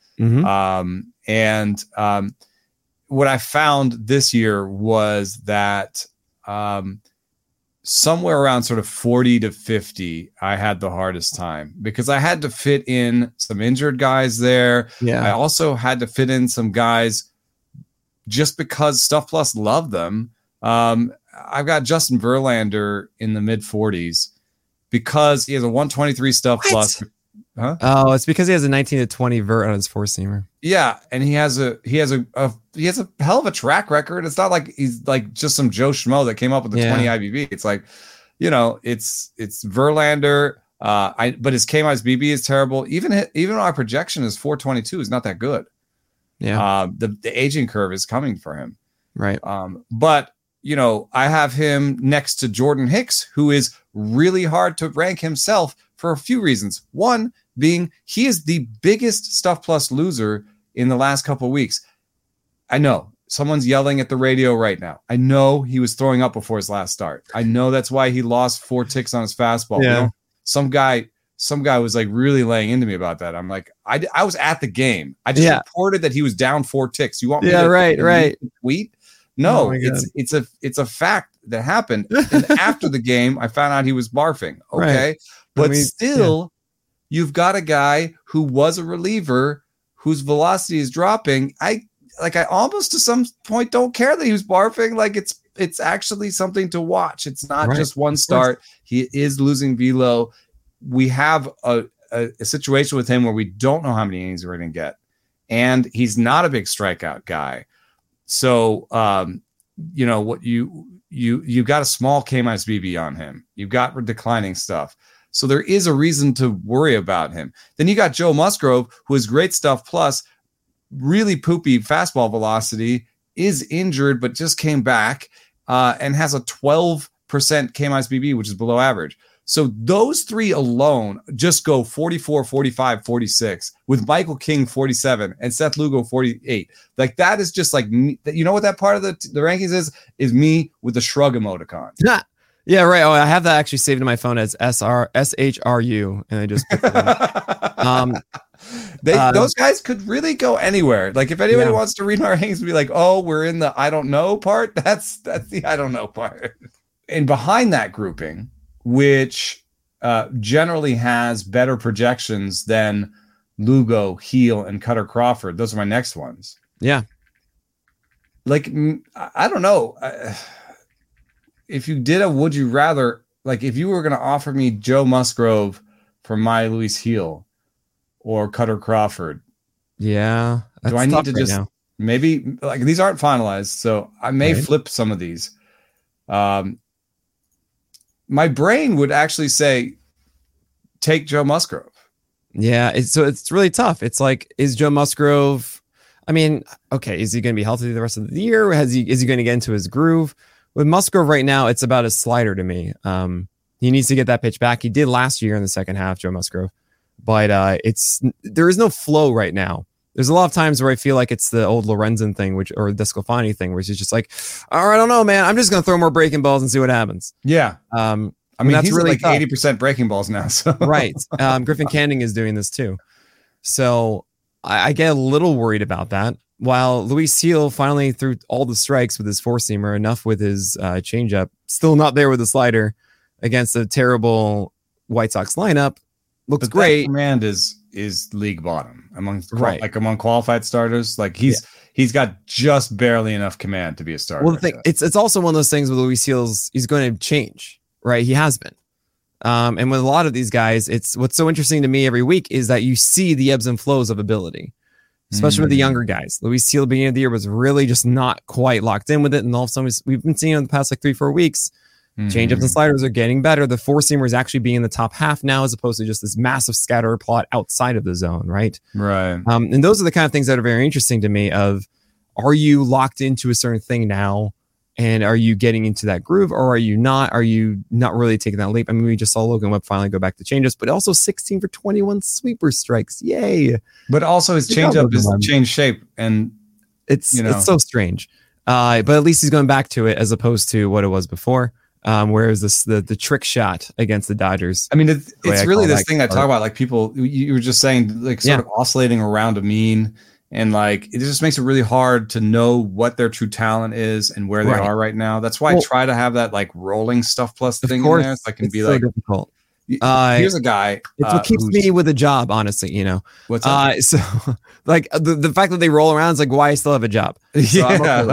What I found this year was that somewhere around sort of 40 to 50, I had the hardest time because I had to fit in some injured guys there. Yeah. I also had to fit in some guys just because Stuff Plus loved them. I've got Justin Verlander in the mid 40s because he has a 123 Stuff Plus. Huh? Oh, it's because he has a 19 to 20 vert on his 4-seamer. Yeah, and he has a hell of a track record. It's not like he's like just some Joe Schmo that came up with the 20 IBB. It's like, it's Verlander. But his K-BB is terrible. Even our projection is 422 is not that good. Yeah. The aging curve is coming for him. Right. But I have him next to Jordan Hicks, who is really hard to rank himself for a few reasons. One being he is the biggest Stuff Plus loser in the last couple of weeks. I know someone's yelling at the radio right now. I know he was throwing up before his last start. I know that's why he lost 4 ticks on his fastball. Yeah. Some guy some guy was like really laying into me about that. I'm like, I was at the game. I just reported that he was down 4 ticks. You want me to right. tweet? No, it's a fact that happened. And after the game, I found out he was barfing. Okay. Right. But still, you've got a guy who was a reliever whose velocity is dropping. I almost to some point don't care that he was barfing. Like it's actually something to watch. It's not just one start. He is losing velo. We have a situation with him where we don't know how many innings we're going to get, and he's not a big strikeout guy. So, what you've got a small K-BB on him. You've got declining stuff. So there is a reason to worry about him. Then you got Joe Musgrove, who is great stuff, plus really poopy fastball velocity, is injured, but just came back and has a 12% K-BB, which is below average. So those three alone just go 44, 45, 46 with Michael King 47 and Seth Lugo 48. Like that is just like, you know what that part of the rankings is me with the shrug emoticon. Yeah, right. Oh, I have that actually saved in my phone as SHRU, and I just those guys could really go anywhere. Like if anybody wants to read my rankings and be like, oh, we're in the I don't know part, that's the I don't know part. And behind that grouping, which generally has better projections than Lugo, Heel, and Cutter Crawford. Those are my next ones. Yeah. Like, I don't know. If you did a would you rather, like if you were going to offer me Joe Musgrove for my Luis Heel or Cutter Crawford. Yeah. Do I need to just maybe like these aren't finalized, so I may flip some of these. My brain would actually say, take Joe Musgrove. Yeah. It's really tough. It's like, is Joe Musgrove, I mean, okay, is he going to be healthy the rest of the year? Is he going to get into his groove? With Musgrove right now, it's about a slider to me. He needs to get that pitch back. He did last year in the second half, Joe Musgrove. But there is no flow right now. There's a lot of times where I feel like it's the old Lorenzen thing, or the Sclafani thing, where he's just like, I don't know, man. I'm just going to throw more breaking balls and see what happens. Yeah. I mean, that's he's really like tough. 80% breaking balls now. So. Right. Griffin Canning is doing this too. So I get a little worried about that. While Luis Heel finally threw all the strikes with his four-seamer, enough with his changeup, still not there with the slider against a terrible White Sox lineup. Looks great. That command is league bottom among qualified starters. Like he's got just barely enough command to be a starter. Well, the thing, it's also one of those things with Luis Heel, he's going to change, right? He has been. And with a lot of these guys, it's what's so interesting to me every week is that you see the ebbs and flows of ability. Especially with the younger guys. Luis Heel, beginning of the year, was really just not quite locked in with it. And all of a sudden, we've been seeing in the past like 3-4 weeks, changeups and sliders are getting better. The four-seamer is actually being in the top half now, as opposed to just this massive scatter plot outside of the zone, right? Right. And those are the kind of things that are very interesting to me of, are you locked into a certain thing now? And are you getting into that groove, or are you not? Are you not really taking that leap? I mean, we just saw Logan Webb finally go back to changes, but also 16 for 21 sweeper strikes. Yay. But also his changeup has changed shape, and it's so strange. But at least he's going back to it as opposed to what it was before. Whereas the trick shot against the Dodgers. I mean, it's really this thing I talk about, like people, you were just saying, like sort of oscillating around a mean. And like, it just makes it really hard to know what their true talent is and where they are right now. That's why I try to have that like rolling stuff plus thing in there. So I can be so like, difficult. Here's a guy. It's what keeps me with a job, honestly, What's up? So like the fact that they roll around is like why I still have a job. So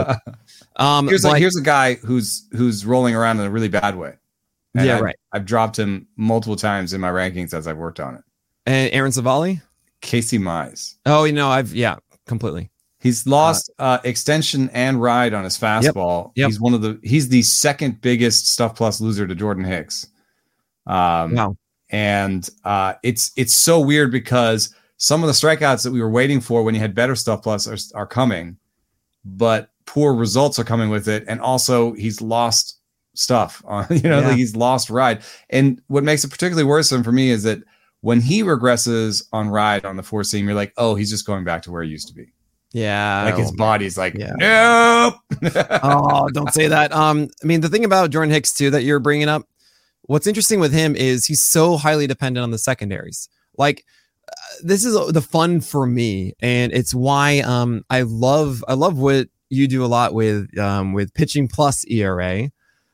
here's a guy who's rolling around in a really bad way. And I've dropped him multiple times in my rankings as I've worked on it. And Aaron Savali? Casey Mize. Oh, completely. He's lost extension and ride on his fastball. Yep. He's the second biggest stuff plus loser to Jordan Hicks. Wow. And it's so weird because some of the strikeouts that we were waiting for when you had better stuff plus are coming, but poor results are coming with it. And also he's lost stuff like he's lost ride. And what makes it particularly worrisome for me is that when he regresses on ride on the four seam, you're like, oh, he's just going back to where he used to be. Yeah. Like his body's like, nope. Oh, don't say that. I mean, the thing about Jordan Hicks too, that you're bringing up, what's interesting with him is he's so highly dependent on the secondaries. Like this is the fun for me, and it's why I love what you do a lot with pitching plus ERA.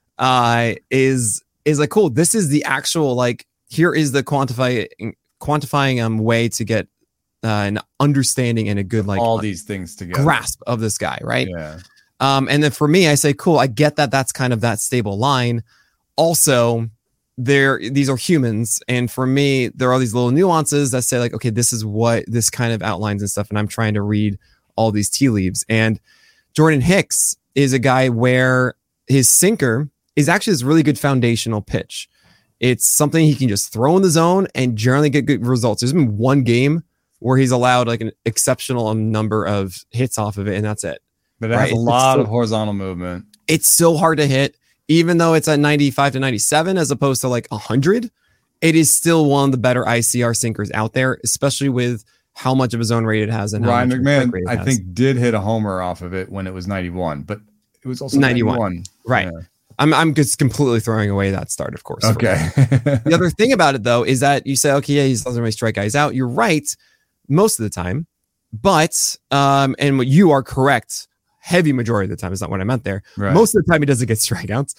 Is like cool. This is the actual like here is the quantifying way to get an understanding and a good like all these things together grasp of this guy, right? Yeah. And then for me, I say, cool, I get that that's kind of that stable line. Also, these are humans. And for me, there are these little nuances that say like, okay, this is what this kind of outlines and stuff. And I'm trying to read all these tea leaves. And Jordan Hicks is a guy where his sinker is actually this really good foundational pitch. It's something he can just throw in the zone and generally get good results. There's been one game where he's allowed like an exceptional number of hits off of it, and that's it. But it has a lot of horizontal movement. It's so hard to hit, even though it's at 95 to 97 as opposed to like 100. It is still one of the better ICR sinkers out there, especially with how much of a zone rate it has. And Ryan McMahon, I think, did hit a homer off of it when it was 91, but it was also 91. Right. Yeah. I'm just completely throwing away that start, of course. Okay. The other thing about it, though, is that you say, okay, yeah, he doesn't really strike guys out. You're right most of the time, but and you are correct. Heavy majority of the time is not what I meant there. Right. Most of the time he doesn't get strikeouts.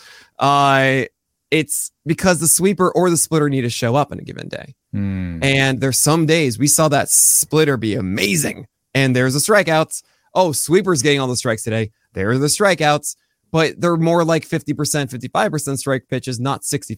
It's because the sweeper or the splitter need to show up on a given day. And there's some days we saw that splitter be amazing and there's the strikeouts. Oh, sweeper's getting all the strikes today. There are the strikeouts, but they're more like 50%, 55% strike pitches, not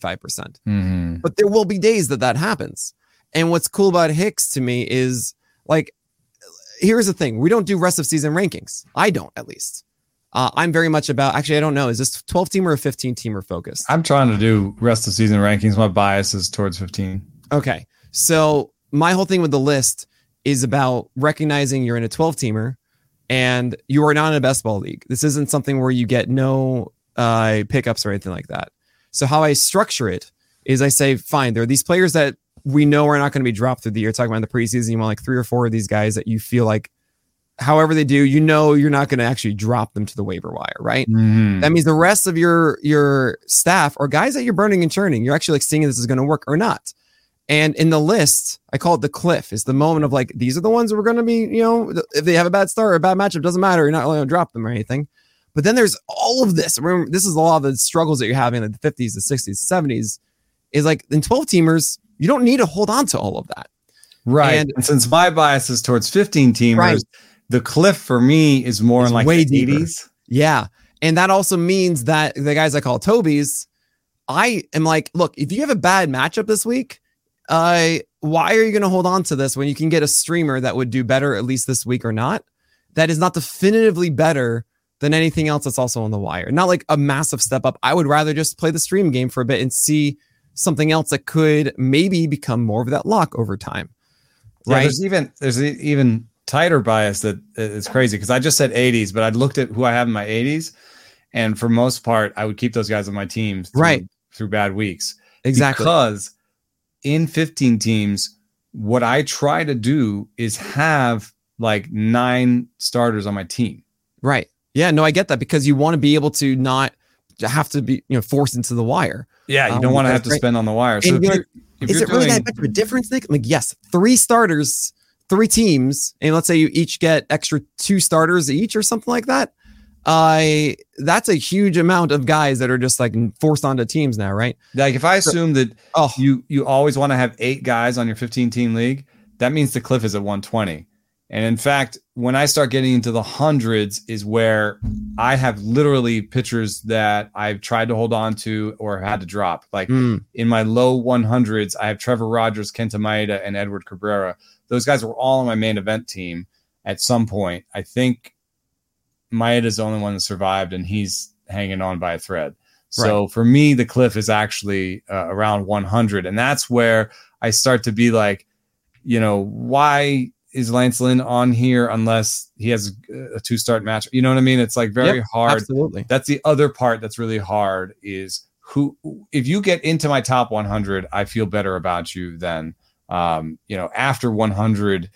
65%. But there will be days that happens. And what's cool about Hicks to me is like, here's the thing. We don't do rest of season rankings. I don't, at least. I'm very much about, actually, I don't know. Is this 12 teamer or 15 teamer focused? I'm trying to do rest of season rankings. My bias is towards 15. Okay. So my whole thing with the list is about recognizing you're in a 12 teamer and you are not in a best ball league. This isn't something where you get no pickups or anything like that. So how I structure it is I say, fine, there are these players that we know are not going to be dropped through the year. Talking about the preseason, you want like 3 or 4 of these guys that you feel like, however they do, you know, you're not going to actually drop them to the waiver wire, right? That means the rest of your staff are guys that you're burning and churning. You're actually like seeing if this is going to work or not. And in the list, I call it the cliff. It's the moment of like, these are the ones that we're going to be, you know, if they have a bad start or a bad matchup, doesn't matter. You're not going to drop them or anything. But then there's all of this. Remember, this is a lot of the struggles that you're having in the 50s, the 60s, 70s. Is like in 12 teamers, you don't need to hold on to all of that. Right. And since my bias is towards 15 teamers, right, the cliff for me is more in like way the deeper. 80s. Yeah. And that also means that the guys I call Toby's, I am like, look, if you have a bad matchup this week, why are you going to hold on to this when you can get a streamer that would do better at least this week or not? That is not definitively better than anything else that's also on the wire. Not like a massive step up. I would rather just play the stream game for a bit and see something else that could maybe become more of that lock over time. Yeah, right. There's even tighter bias that is crazy because I just said 80s, but I looked at who I have in my 80s, and for most part, I would keep those guys on my teams through bad weeks. Exactly. Because in 15 teams, what I try to do is have like 9 starters on my team. Right. Yeah, no, I get that because you want to be able to not have to be, forced into the wire. Yeah, you don't want to have to spend on the wire. So is it really that much of a difference, Nick? Like, yes, 3 starters, 3 teams, and let's say you each get extra 2 starters each or something like that. That's a huge amount of guys that are just like forced onto teams now, right? Like if I assume that you always want to have 8 guys on your 15 team league, that means the cliff is at 120. And in fact, when I start getting into the hundreds is where I have literally pitchers that I've tried to hold on to or had to drop. Like in my low 100s, I have Trevor Rogers, Kenta Maeda, and Edward Cabrera. Those guys were all on my main event team at some point. I think Maeda's the only one that survived, and he's hanging on by a thread. So for me, the cliff is actually around 100. And that's where I start to be like, why is Lance Lynn on here unless he has a 2-start match? You know what I mean? It's like very hard. Absolutely. That's the other part that's really hard is if you get into my top 100, I feel better about you than, after 100,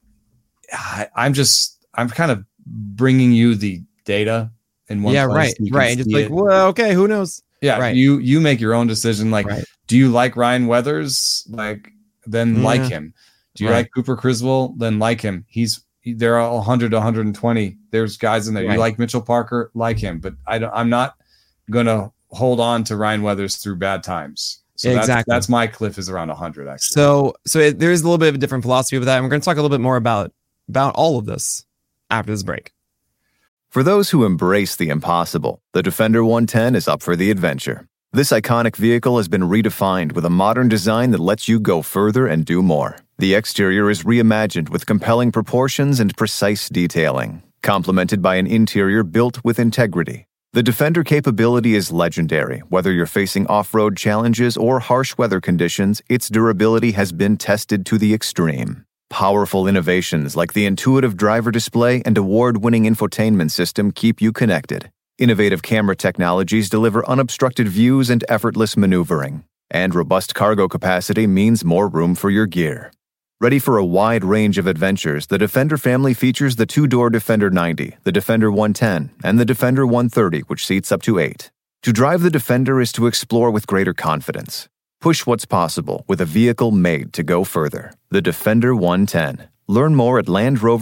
I'm kind of bringing you the data in one place. Right. And just like, well, okay, who knows? Yeah. Right. You make your own decision. Like Do you like Ryan Weathers? Then like him. Do you like Cooper Criswell? Then like him. There are 100 to 120. There's guys in there. You like Mitchell Parker? Like him. But I'm not going to hold on to Ryan Weathers through bad times. So that's my cliff is around 100 actually. So there's a little bit of a different philosophy with that. And we're going to talk a little bit more about all of this after this break. For those who embrace the impossible, the Defender 110 is up for the adventure. This iconic vehicle has been redefined with a modern design that lets you go further and do more. The exterior is reimagined with compelling proportions and precise detailing, complemented by an interior built with integrity. The Defender capability is legendary. Whether you're facing off-road challenges or harsh weather conditions, its durability has been tested to the extreme. Powerful innovations like the intuitive driver display and award-winning infotainment system keep you connected. Innovative camera technologies deliver unobstructed views and effortless maneuvering. And robust cargo capacity means more room for your gear. Ready for a wide range of adventures, the Defender family features the two-door Defender 90, the Defender 110, and the Defender 130, which seats up to 8. To drive the Defender is to explore with greater confidence. Push what's possible with a vehicle made to go further. The Defender 110. Learn more at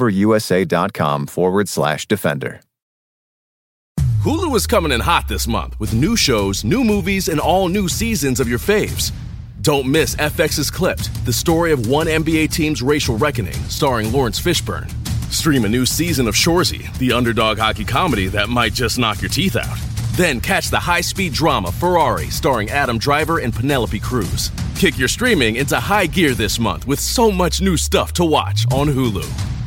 LandRoverUSA.com/Defender. Hulu is coming in hot this month with new shows, new movies, and all new seasons of your faves. Don't miss FX's Clipped, the story of one NBA team's racial reckoning, starring Lawrence Fishburne. Stream a new season of Shoresy, the underdog hockey comedy that might just knock your teeth out. Then catch the high-speed drama Ferrari, starring Adam Driver and Penelope Cruz. Kick your streaming into high gear this month with so much new stuff to watch on Hulu.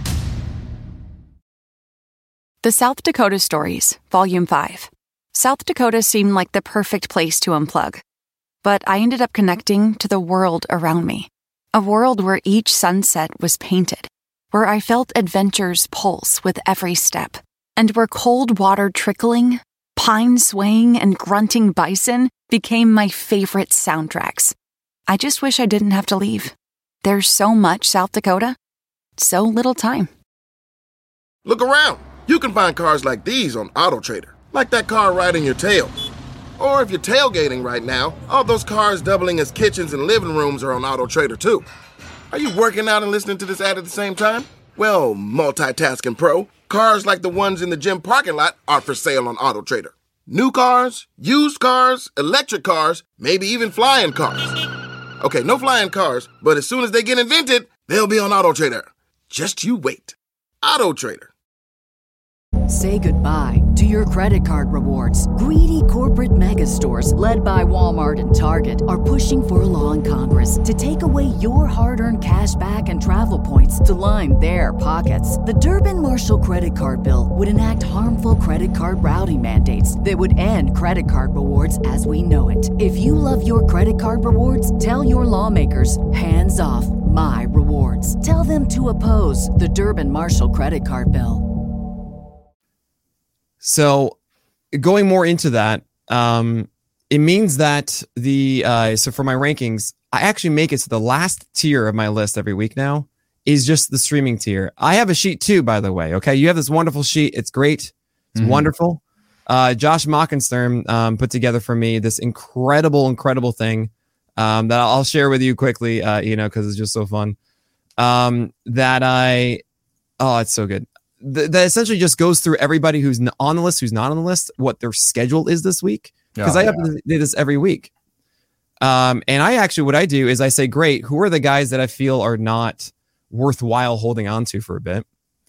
The South Dakota Stories, Volume 5. South Dakota seemed like the perfect place to unplug. But I ended up connecting to the world around me. A world where each sunset was painted, where I felt adventure's pulse with every step, and where cold water trickling, pine swaying, and grunting bison became my favorite soundtracks. I just wish I didn't have to leave. There's so much South Dakota, so little time. Look around. You can find cars like these on AutoTrader, like that car riding your tail. Or if you're tailgating right now, all those cars doubling as kitchens and living rooms are on AutoTrader too. Are you working out and listening to this ad at the same time? Well, multitasking pro, cars like the ones in the gym parking lot are for sale on AutoTrader. New cars, used cars, electric cars, maybe even flying cars. Okay, no flying cars, but as soon as they get invented, they'll be on AutoTrader. Just you wait. AutoTrader. Say goodbye to your credit card rewards. Greedy corporate mega stores, led by Walmart and Target, are pushing for a law in Congress to take away your hard-earned cash back and travel points to line their pockets. The Durbin-Marshall credit card bill would enact harmful credit card routing mandates that would end credit card rewards as we know it. If you love your credit card rewards, tell your lawmakers, hands off my rewards. Tell them to oppose the Durbin-Marshall credit card bill. So going more into that, it means that so for my rankings, I actually make it to the last tier of my list every week now is just the streaming tier. I have a sheet too, by the way. Okay. You have this wonderful sheet. It's great. It's wonderful. Josh Mockenstern put together for me this incredible thing that I'll share with you quickly, because it's just so fun. It's so good. That essentially just goes through everybody who's on the list, who's not on the list, what their schedule is this week. Because I have to do this every week. And what I do is I say, great, who are the guys that I feel are not worthwhile holding on to for a bit?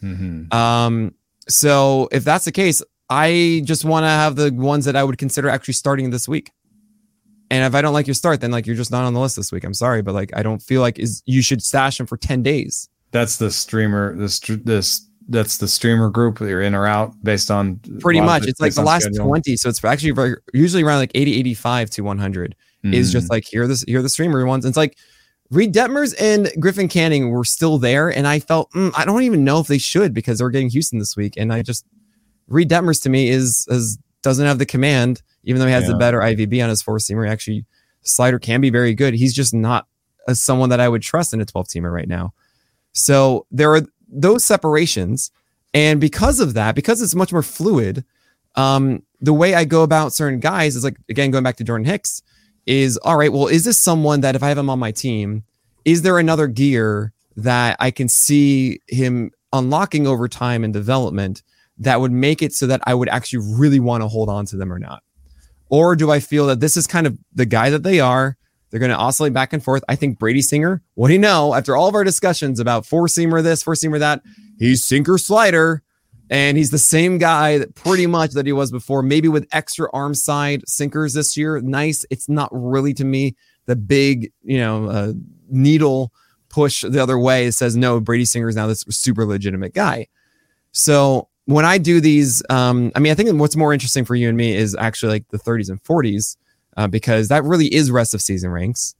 So if that's the case, I just want to have the ones that I would consider actually starting this week. And if I don't like your start, then you're just not on the list this week. I'm sorry, but I don't feel like you should stash them for 10 days. That's the streamer, that's the streamer group that you're in or out based on pretty much. It's the last schedule. 20. So it's actually usually around 80, 85 to 100 is just here are the streamer ones. And it's Reed Detmers and Griffin Canning were still there. And I felt, I don't even know if they should because they're getting Houston this week. And Reed Detmers to me doesn't have the command, even though he has the better IVB on his 4-seamer. Actually, slider can be very good. He's just not someone that I would trust in a 12-teamer right now. So there are those separations, and because of that, because it's much more fluid, the way I go about certain guys is again going back to Jordan Hicks is, all right, well, is this someone that if I have him on my team, is there another gear that I can see him unlocking over time in development that would make it so that I would actually really want to hold on to them or not? Or do I feel that this is kind of the guy that they are? They're going to oscillate back and forth. I think Brady Singer, what do you know? After all of our discussions about four-seamer this, four-seamer that, he's sinker slider. And he's the same guy that pretty much that he was before, maybe with extra arm side sinkers this year. Nice. It's not really, to me, the big, needle push the other way. It says, no, Brady Singer is now this super legitimate guy. So when I do these, I think what's more interesting for you and me is actually like the 30s and 40s, because that really is rest of season ranks.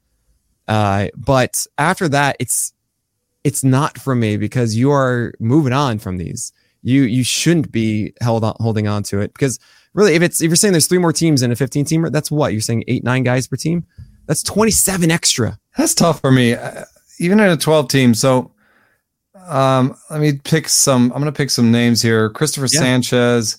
But after that, it's not for me because you are moving on from these. You shouldn't be holding on to it, because really, if you're saying there's 3 more teams in a 15-teamer, that's what you're saying, 8-9 guys per team. That's 27 extra. That's tough for me, even in a 12 team. So let me pick some. I'm going to pick some names here: Christopher Sanchez,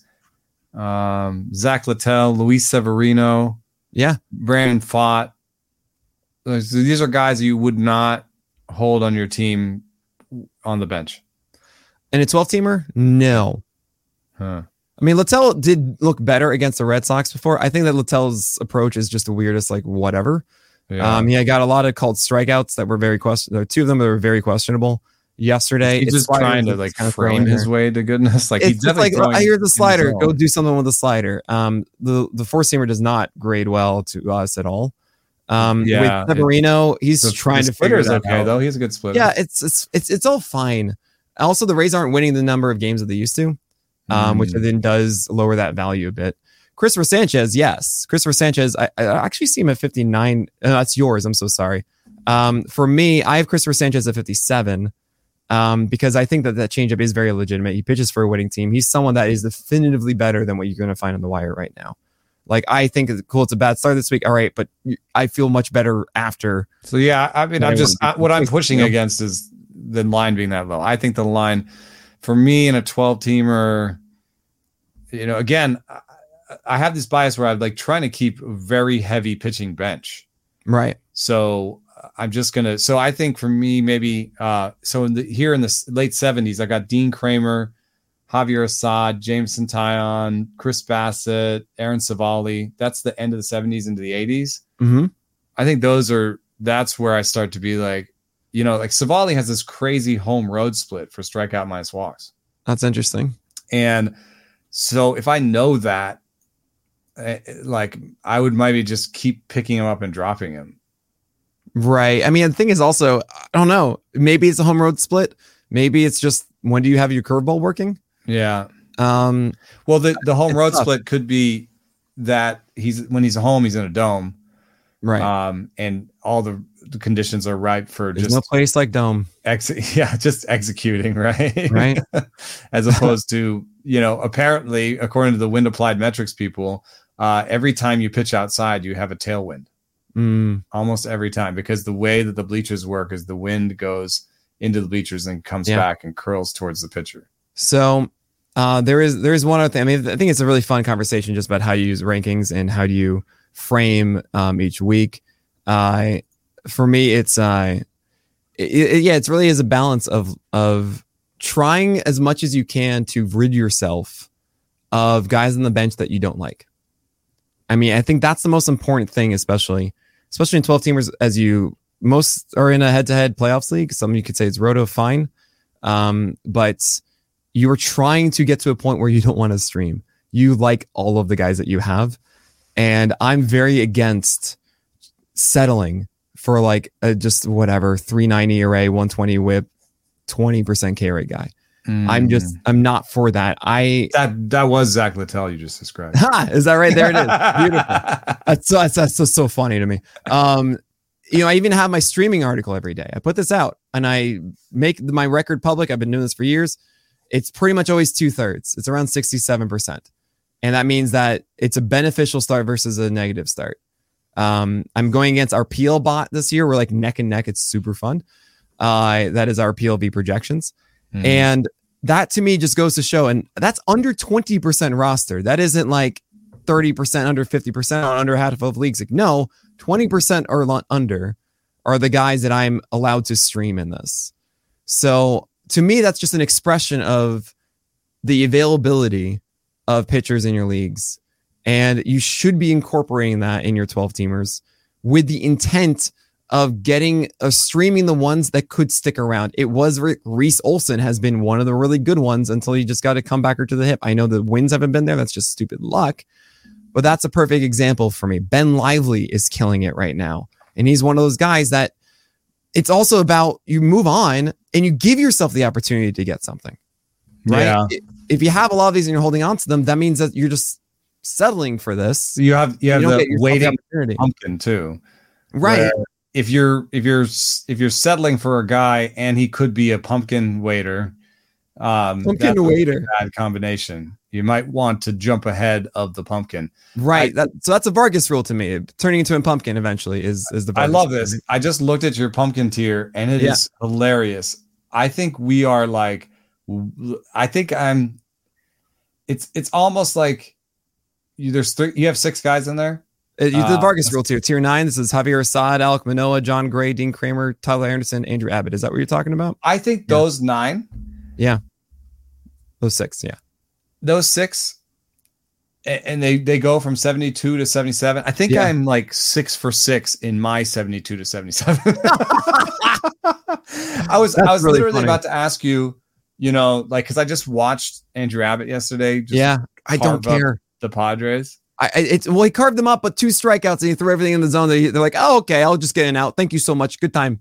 Zach Littell, Luis Severino, Brandon Pfaadt. So these are guys you would not hold on your team on the bench. And a 12-teamer? No. Huh. I mean, Littell did look better against the Red Sox before. I think that Littell's approach is just the weirdest, like whatever. Yeah. He got a lot of called strikeouts that were very questionable. 2 of them that were very questionable yesterday. He's just trying to like frame his way to goodness. Like he's definitely like, here's the slider. Go do something with the slider. The four-seamer does not grade well to us at all. With Severino, he's trying to figure that okay, out. Though he's a good splitter. Yeah, it's all fine. Also, the Rays aren't winning the number of games that they used to, which then does lower that value a bit. Christopher Sanchez, yes. Christopher Sanchez, I actually see him at 59. That's yours. I'm so sorry. For me, I have Christopher Sanchez at 57 because I think that changeup is very legitimate. He pitches for a winning team. He's someone that is definitively better than what you're going to find on the wire right now. Like, I think it's cool. It's a bad start this week. All right, but I feel much better after. So, yeah, I mean, what I'm pushing against is the line being that low. I think the line for me in a 12-teamer, again, I have this bias where I'm like trying to keep a very heavy pitching bench. Right. So I'm just going to, so I think for me, maybe, here in the late 70s, I got Dean Kramer, Javier Assad, James Santillan, Chris Bassett, Aaron Savali. That's the end of the 70s into the 80s. Mm-hmm. I think that's where I start to be like, like Savali has this crazy home road split for strikeout minus walks. That's interesting. And so if I know that, like I would maybe just keep picking him up and dropping him. Right. I mean, the thing is also, I don't know, maybe it's a home road split. Maybe it's just, when do you have your curveball working? Yeah. Well, the home road split could be that when he's home, he's in a dome. Right. And all the conditions are ripe for There's no place like dome. Just executing, right? Right. As opposed to, apparently, according to the wind applied metrics people, every time you pitch outside, you have a tailwind. Almost every time, because the way that the bleachers work is the wind goes into the bleachers and comes back and curls towards the pitcher. So there is one other thing. I mean, I think it's a really fun conversation just about how you use rankings and how do you frame each week. For me, it's it really is a balance of trying as much as you can to rid yourself of guys on the bench that you don't like. I mean, I think that's the most important thing, especially in 12 teamers, as most are in a head-to-head playoffs league. Some you could say it's roto, fine. But you are trying to get to a point where you don't want to stream. You like all of the guys that you have. And I'm very against settling for like just whatever, 390 array, 120 whip, 20% K rate guy. I'm not for that. That was Zach Littell you just described. Is that right? There it is. Beautiful. That's so funny to me. I even have my streaming article every day. I put this out and I make my record public. I've been doing this for years. It's pretty much always 2/3. It's around 67%. And that means that it's a beneficial start versus a negative start. I'm going against our PL bot this year. We're like neck and neck. It's super fun. That is our PLV projections. And that to me just goes to show, and that's under 20% roster. That isn't like 30% under 50% on under half of leagues. Like, no, 20% or under are the guys that I'm allowed to stream in this. So to me, that's just an expression of the availability of pitchers in your leagues. And you should be incorporating that in your 12 teamers with the intent of streaming the ones that could stick around. It was Reese Olson has been one of the really good ones until he just got a comebacker to the hip. I know the wins haven't been there. That's just stupid luck, but that's a perfect example for me. Ben Lively is killing it right now. And he's one of those guys that it's also about you move on and you give yourself the opportunity to get something, right? Yeah. If you have a lot of these and you're holding on to them, that means that you're just settling for this. You have the waiting pumpkin too, right? If you're settling for a guy and he could be a pumpkin waiter, pumpkin waiter, bad combination. You might want to jump ahead of the pumpkin, right? So that's a Vargas rule to me. Turning into a pumpkin eventually is the. Vargas I love this. Rule. I just looked at your pumpkin tier and it is hilarious. I think we are like. It's almost like you have 6 guys in there. You did the Vargas rule too. Tier 9. This is Javier Assad, Alek Manoah, John Gray, Dean Kramer, Tyler Anderson, Andrew Abbott. Is that what you're talking about? I think those 9. Yeah. Those 6. Yeah. Those 6. And they go from 72 to 77. I think I'm like 6 for 6 in my 72 to 77. I was really literally about to ask you, because I just watched Andrew Abbott yesterday. I don't care. The Padres. He carved them up with 2 strikeouts and he threw everything in the zone. They're like, oh, okay, I'll just get an out. Thank you so much. Good time.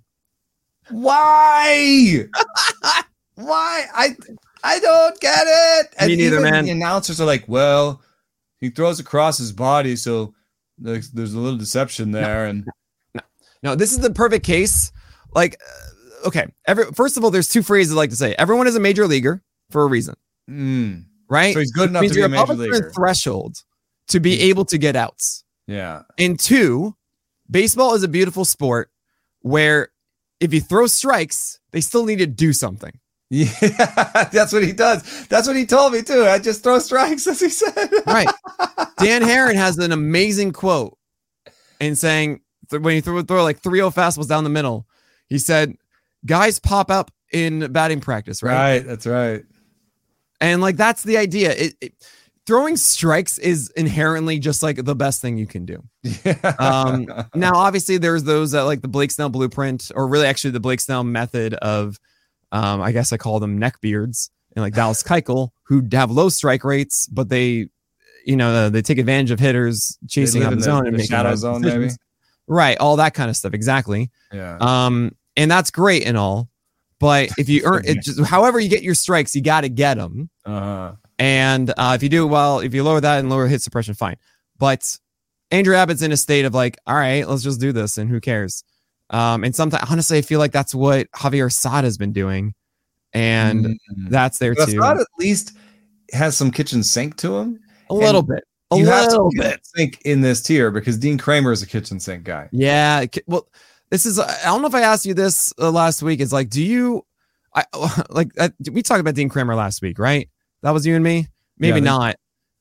Why? Why? I don't get it. Me and neither, man. The announcers are like, well, he throws across his body, so there's a little deception there. No, this is the perfect case. Like, okay, first of all, there's 2 phrases I like to say. Everyone is a major leaguer for a reason, right? So he's good enough to be a major leaguer. Threshold to be able to get outs. Yeah. And 2, baseball is a beautiful sport where if you throw strikes, they still need to do something. Yeah, that's what he does. That's what he told me too. I just throw strikes, as he said. Right. Dan Herron has an amazing quote in saying when you throw like 3-0 fastballs down the middle, he said, guys pop up in batting practice, right? Right, that's right. And like that's the idea. Throwing strikes is inherently just like the best thing you can do. Now, obviously, there's those that like the Blake Snell blueprint, or really actually the Blake Snell method of, I guess I call them neckbeards, and like Dallas Keuchel, who have low strike rates, but they take advantage of hitters chasing out the zone and making shadow zone, maybe. Right, all that kind of stuff. Exactly. Yeah. And that's great and all, but if you earn it, just however you get your strikes, you got to get them. And if you do well, if you lower that and lower hit suppression, fine. But Andrew Abbott's in a state of like, all right, let's just do this, and who cares? And sometimes, honestly, I feel like that's what Javier Assad has been doing, and that's there too. Assad at least has some kitchen sink to him, a little bit. You have some kitchen sink in this tier because Dean Kramer is a kitchen sink guy. Yeah, well, this is. I don't know if I asked you this last week. It's like, we talked about Dean Kramer last week, right? That was you and me? Maybe not.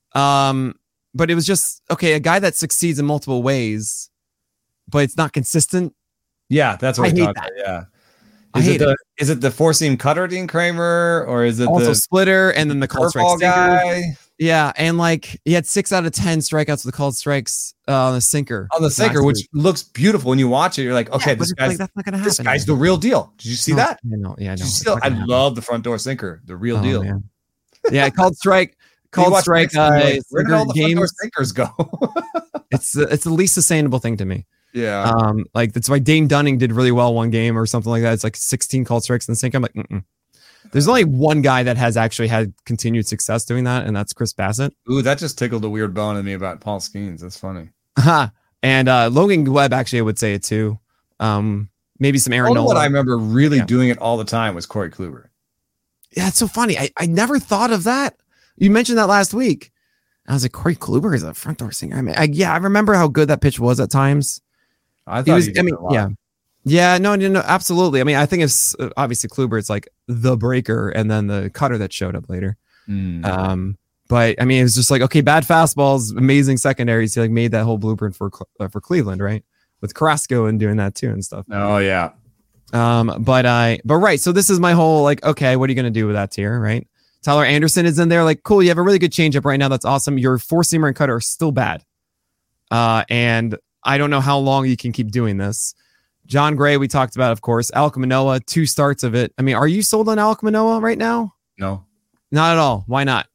But it was just, okay, a guy that succeeds in multiple ways, but it's not consistent. Yeah, that's what we talked about. Yeah. Is it the 4-seam cutter Dean Kramer, or is it also the splitter and then the called strike guy? Yeah, and like he had 6 out of 10 strikeouts with the called strikes on the sinker. On the sinker, which looks beautiful when you watch it. You're like, okay, this guy's that's not gonna happen. This guy's the real deal. Did you see that? Yeah, I love the front door sinker, the real deal. Man. Yeah, called strike. Where did all the front door sinkers go? It's the least sustainable thing to me. Yeah. Like that's why Dane Dunning did really well one game or something like that. It's like 16 called strikes in the sink. I'm like, There's only one guy that has actually had continued success doing that, and that's Chris Bassett. Ooh, that just tickled a weird bone in me about Paul Skeens. That's funny. And Logan Webb, actually, I would say it too. Maybe some Aaron Nola. What I remember really doing it all the time was Corey Kluber. Yeah, it's so funny. I never thought of that. You mentioned that last week. I was like, Corey Kluber is a front door singer. I mean, I remember how good that pitch was at times. I thought he did a lot. Yeah, no, absolutely. I mean, I think it's obviously Kluber. It's like the breaker and then the cutter that showed up later. But I mean, it was just like, okay, bad fastballs, amazing secondaries. He like made that whole blueprint for Cleveland, right? with Carrasco and doing that too and stuff. Oh yeah. But right. So this is my whole like, okay, what are you going to do with that tier, right? Tyler Anderson is in there. Like, cool. You have a really good changeup right now. That's awesome. Your four-seamer and cutter are still bad. And I don't know how long you can keep doing this. John Gray, we talked about, of course. Alek Manoah, 2 starts of it. I mean, are you sold on Alek Manoah right now? No. Not at all. Why not?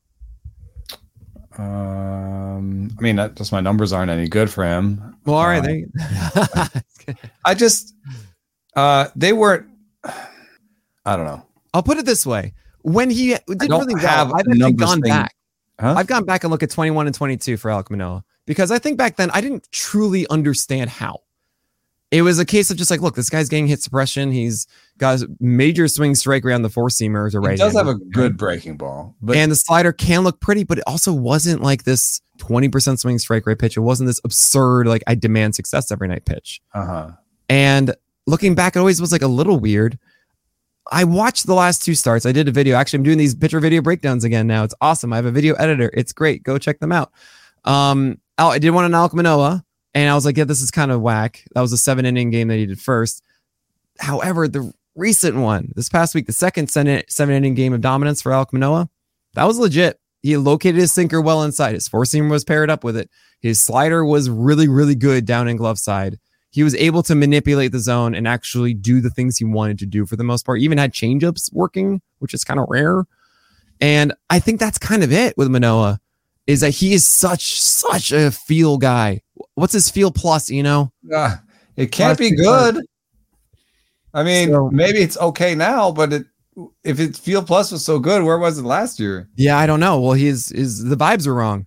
I mean, just my numbers aren't any good for him. Well, all right. I just, they weren't, I don't know. I'll put it this way. When he did really well, I've actually gone back. Huh? I've gone back and looked at 21 and 22 for Alek Manoah because I think back then I didn't truly understand how. It was a case of just like, look, this guy's getting hit suppression. He's got a major swing strike around the four-seamers or right. He does have a good breaking ball. And the slider can look pretty, but it also wasn't like this 20% swing strike rate pitch. It wasn't this absurd, like I demand success every night pitch. And looking back, it always was like a little weird. I watched the last 2 starts. I did a video. Actually, I'm doing these pitcher video breakdowns again now. It's awesome. I have a video editor. It's great. Go check them out. I did one on Alek Manoah. And I was like, yeah, this is kind of whack. That was a 7-inning game that he did first. However, the recent one, this past week, the second 7-inning game of dominance for Alek Manoah, that was legit. He located his sinker well inside. His four-seamer was paired up with it. His slider was really, really good down in glove side. He was able to manipulate the zone and actually do the things he wanted to do for the most part. He even had changeups working, which is kind of rare. And I think that's kind of it with Manoah, is that he is such a feel guy. What's his feel plus, you know? It can't be good. I mean, maybe it's okay now, but if its feel plus was so good, where was it last year? Yeah, I don't know. Well, the vibes are wrong.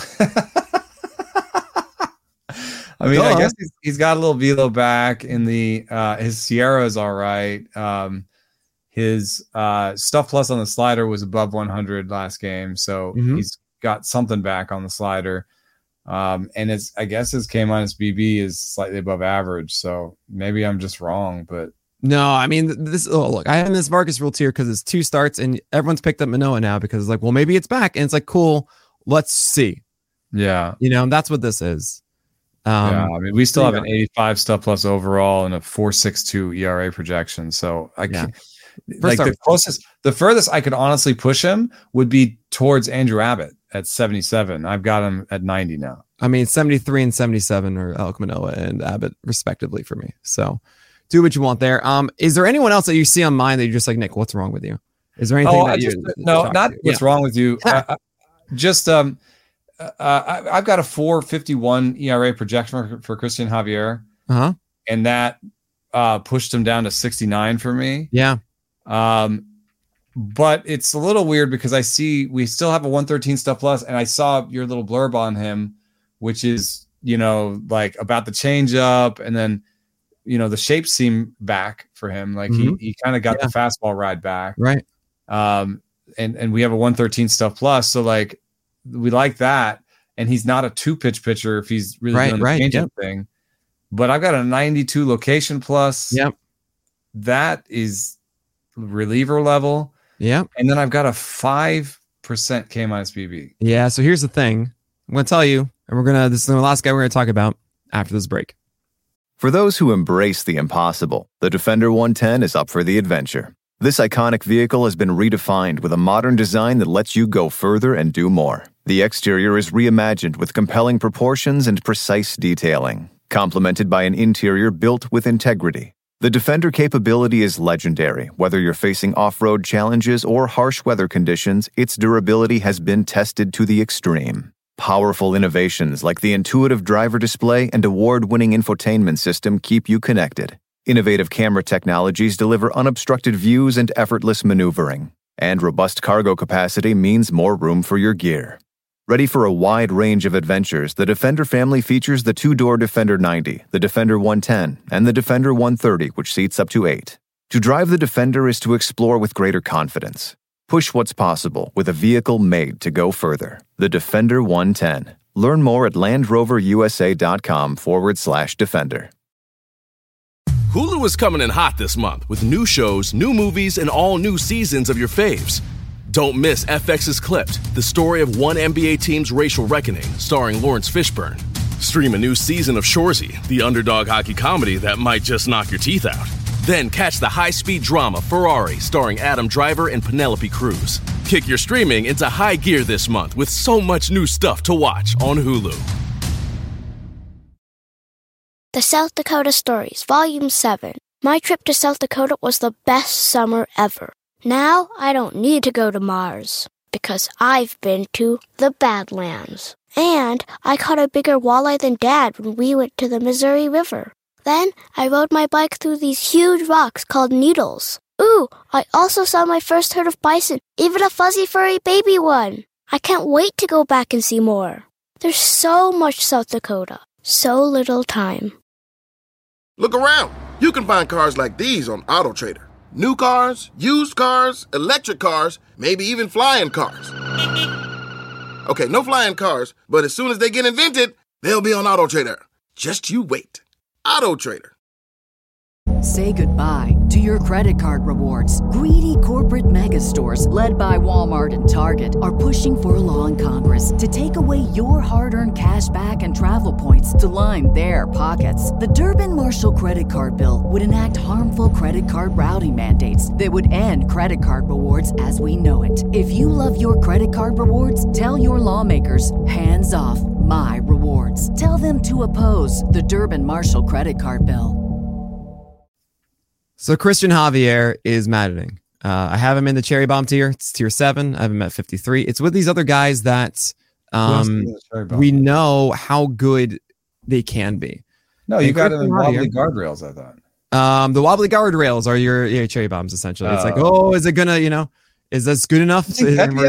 I mean, I guess he's got a little velo back in the his Sierra is all right. His stuff plus on the slider was above 100 last game, so he's got something back on the slider. And I guess his K- BB is slightly above average, so maybe I'm just wrong, but no, I mean look, I have this Vargas rule tier because it's 2 starts and everyone's picked up Manoah now because it's like, well, maybe it's back, and it's like, cool, let's see. Yeah, you know, that's what this is. I mean, we still have an 85 stuff plus overall and a 4.62 ERA projection, so I can't. Like the furthest I could honestly push him would be towards Andrew Abbott at 77. I've got him at 90 now. I mean, 73 and 77 are Alek Manoah and Abbott respectively for me. So do what you want there. Is there anyone else that you see on mine that you're just like, Nick, what's wrong with you? Is there anything what's wrong with you. I've got a 4.51 ERA projection for Christian Javier. And that pushed him down to 69 for me. Yeah. But it's a little weird because I see we still have a 113 stuff plus, and I saw your little blurb on him, which is, you know, like about the changeup, and then, you know, the shapes seem back for him. Like he kind of got the fastball ride back. Right. And we have a 113 stuff plus. So like, we like that. And he's not a 2-pitch pitcher if he's really doing the changeup thing. But I've got a 92 location plus. Yep. That is reliever level. Yeah. And then I've got a 5% K- BB. Yeah. So here's the thing. I'm going to tell you, and this is the last guy we're going to talk about after this break. For those who embrace the impossible, the Defender 110 is up for the adventure. This iconic vehicle has been redefined with a modern design that lets you go further and do more. The exterior is reimagined with compelling proportions and precise detailing, complemented by an interior built with integrity. The Defender capability is legendary. Whether you're facing off-road challenges or harsh weather conditions, its durability has been tested to the extreme. Powerful innovations like the intuitive driver display and award-winning infotainment system keep you connected. Innovative camera technologies deliver unobstructed views and effortless maneuvering. And robust cargo capacity means more room for your gear. Ready for a wide range of adventures, the Defender family features the 2-door Defender 90, the Defender 110, and the Defender 130, which seats up to 8. To drive the Defender is to explore with greater confidence. Push what's possible with a vehicle made to go further. The Defender 110. Learn more at LandRoverUSA.com/Defender. Hulu is coming in hot this month with new shows, new movies, and all new seasons of your faves. Don't miss FX's Clipped, the story of one NBA team's racial reckoning, starring Lawrence Fishburne. Stream a new season of Shoresy, the underdog hockey comedy that might just knock your teeth out. Then catch the high-speed drama Ferrari starring Adam Driver and Penelope Cruz. Kick your streaming into high gear this month with so much new stuff to watch on Hulu. The South Dakota Stories, Volume 7. My trip to South Dakota was the best summer ever. Now I don't need to go to Mars, because I've been to the Badlands. And I caught a bigger walleye than Dad when we went to the Missouri River. Then I rode my bike through these huge rocks called needles. Ooh, I also saw my first herd of bison, even a fuzzy furry baby one. I can't wait to go back and see more. There's so much South Dakota, so little time. Look around. You can find cars like these on AutoTrader. New cars, used cars, electric cars, maybe even flying cars. Okay, no flying cars, but as soon as they get invented, they'll be on AutoTrader. Just you wait. AutoTrader. Say goodbye to your credit card rewards. Greedy corporate mega stores, led by Walmart and Target, are pushing for a law in Congress to take away your hard-earned cash back and travel points to line their pockets. The Durbin-Marshall credit card bill would enact harmful credit card routing mandates that would end credit card rewards as we know it. If you love your credit card rewards, tell your lawmakers, hands off my rewards. Tell them to oppose the Durbin-Marshall credit card bill. So Christian Javier is maddening. I have him in the cherry bomb tier. It's tier 7. I have him at 53. It's with these other guys that we know how good they can be. No, you got him in wobbly guardrails, I thought. The wobbly guardrails are your cherry bombs, essentially. It's like, is it gonna, is this good enough? Is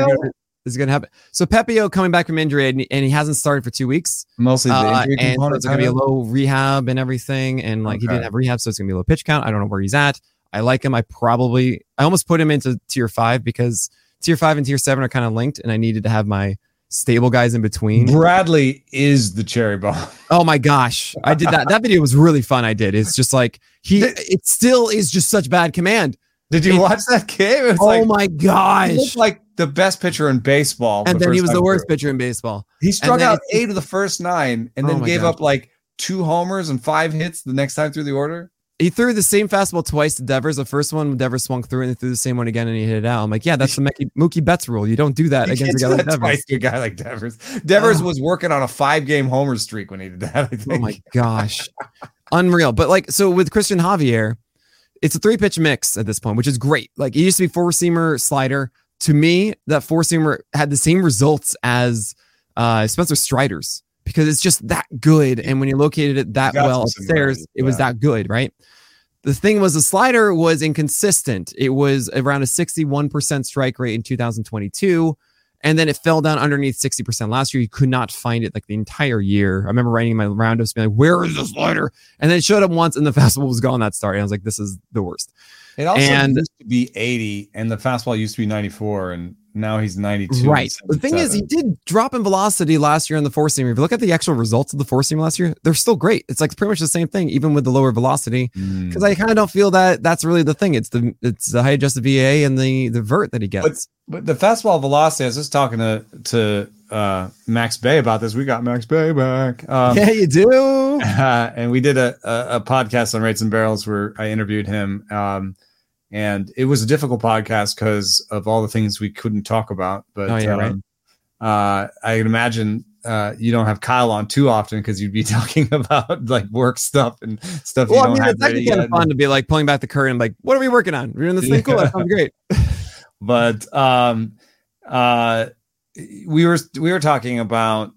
it gonna happen? So Pepio coming back from injury and he hasn't started for 2 weeks. Mostly the injury and component. So it's gonna be a low rehab and everything. And he didn't have rehab, so it's gonna be a low pitch count. I don't know where he's at. I like him. I almost put him into tier 5 because tier 5 and tier 7 are kind of linked, and I needed to have my stable guys in between. Bradley is the cherry bomb. Oh my gosh, I did that. That video was really fun. I did. It's just like it still is just such bad command. Did you watch that game? My gosh, he looked like the best pitcher in baseball, and then he was the worst pitcher in baseball. He struck out 8 of the first 9, and then gave up like 2 homers and 5 hits the next time through the order. He threw the same fastball twice to Devers. The first one, Devers swung through, and he threw the same one again, and he hit it out. I'm like, yeah, that's the Mookie Betts rule. You don't do that against a guy like Devers. Twice to a guy like Devers. Devers was working on a 5-game homer streak when he did that, I think. Oh my gosh, unreal. But so with Christian Javier, it's a 3-pitch mix at this point, which is great. Like, it used to be 4-seamer slider. To me, that 4-seamer had the same results as Spencer Strider's, because it's just that good. And when you located it that well upstairs, it was that good, right? The thing was, the slider was inconsistent. It was around a 61% strike rate in 2022. And then it fell down underneath 60% last year. You could not find it like the entire year. I remember writing my roundups being like, where is the slider? And then it showed up once and the fastball was gone that start. And I was like, this is the worst. It also used to be 80 and the fastball used to be 94, and now he's 92. Right. The thing is, he did drop in velocity last year in the 4-seamer. If you look at the actual results of the 4-seamer last year, they're still great. It's like pretty much the same thing, even with the lower velocity. Because I kind of don't feel that that's really the thing. It's the high adjusted VA and the vert that he gets. But the fastball velocity, I was just talking to Max Bay about this. We got Max Bay back. Yeah, you do. And we did a podcast on Rates and Barrels where I interviewed him. And it was a difficult podcast because of all the things we couldn't talk about. But right. I can imagine you don't have Kyle on too often because you'd be talking about like work stuff and stuff. Well, it's actually kind of fun to be like pulling back the curtain, like, what are we working on? We're doing this thing. Cool. That sounds great. But we were talking about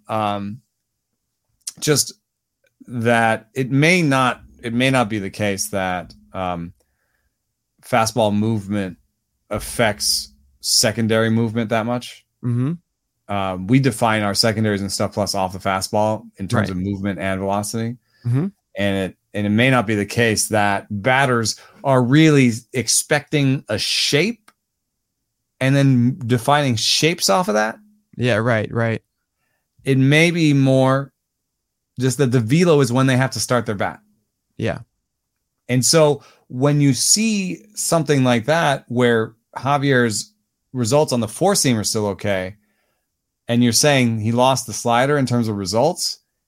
just that it may not be the case that fastball movement affects secondary movement that much. Mm-hmm. We define our secondaries and stuff plus off the fastball in terms of movement and velocity. Mm-hmm. And it may not be the case that batters are really expecting a shape and then defining shapes off of that. Yeah, right. It may be more just that the velo is when they have to start their bat. Yeah. And so when you see something like that, where Javier's results on the 4-seamer are still okay, and you're saying he lost the slider in terms of results,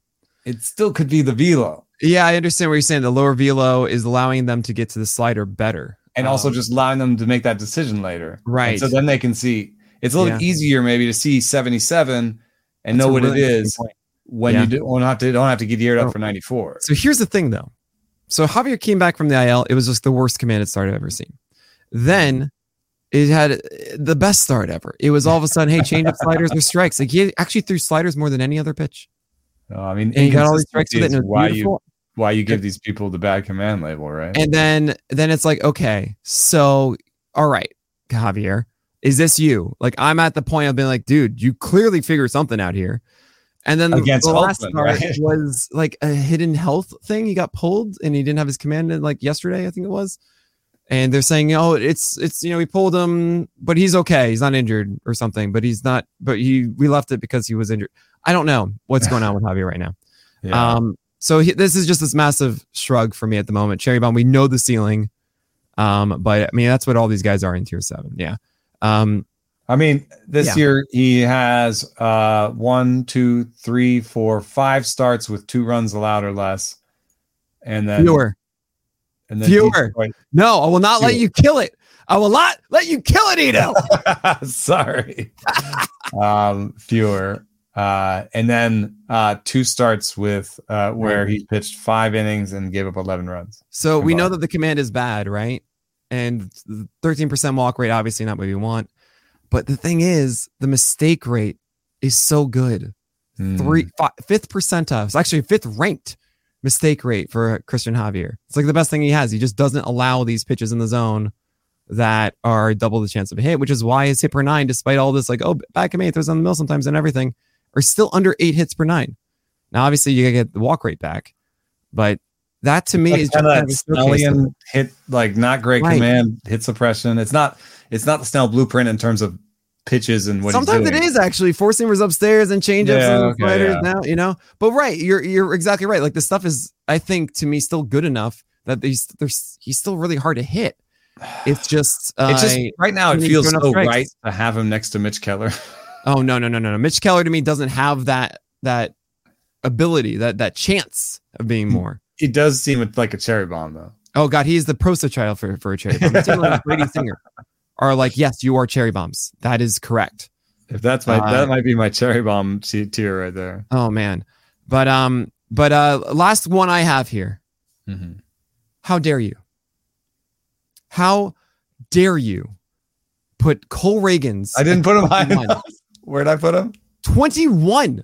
it still could be the velo. Yeah, I understand what you're saying. The lower velo is allowing them to get to the slider better. And also just allowing them to make that decision later. Right. And so then they can see. It's a little easier maybe to see 77 and know what it is when you don't have to get geared up for 94. So here's the thing, though. So Javier came back from the IL. It was just the worst commanded start I've ever seen. Then it had the best start ever. It was all of a sudden, hey, change up sliders or strikes. Like he actually threw sliders more than any other pitch. I mean, and he got all these strikes with it. And why you give these people the bad command label, right? And then it's like, okay, so all right, Javier, is this you? Like I'm at the point of being like, dude, you clearly figured something out here. And then the last start was like a hidden health thing. He got pulled and he didn't have his command like yesterday, I think it was. And they're saying, oh, it's we pulled him, but he's okay. He's not injured or something, but he's not. But we left it because he was injured. I don't know what's going on with Javier right now. Yeah. So this is just this massive shrug for me at the moment. Cherry Bomb, we know the ceiling, but I mean that's what all these guys are in tier 7. Yeah. I mean, this year he has 1, 2, 3, 4, 5 starts with 2 runs allowed or less, and then fewer. No, I will not let you kill it. I will not let you kill it, Ito. Sorry. Fewer. And then 2 starts with where he pitched 5 innings and gave up 11 runs. So we know that the command is bad, right? And 13% walk rate, obviously not what we want. But the thing is, the mistake rate is so good. 5th percentile. It's actually 5th ranked mistake rate for Christian Javier. It's like the best thing he has. He just doesn't allow these pitches in the zone that are double the chance of a hit, which is why his hit per 9, despite all this, like, oh, back him 8, throws on the mill sometimes and everything, are still under 8 hits per 9. Now, obviously, you gotta get the walk rate back, but that to me is just kind of Snellian hit, like not great command, hit suppression. It's not the Snell blueprint in terms of pitches and what sometimes he's doing. It is actually four seamers upstairs and changeups and sliders now, but right, you're exactly right. Like the stuff is, I think, to me still good enough that he's still really hard to hit. It's just right now it feels so right to have him next to Mitch Keller. Oh no. Mitch Keller to me doesn't have that ability, that chance of being more. It does seem like a cherry bomb though. Oh God, he's the poster child for a cherry bomb. It's like Brady Singer are like, yes, you are cherry bombs. That is correct. If that's that might be my cherry bomb tier right there. Oh man, but last one I have here. Mm-hmm. How dare you? How dare you put Cole Reagans? I didn't put him high enough. Where'd I put him? 21.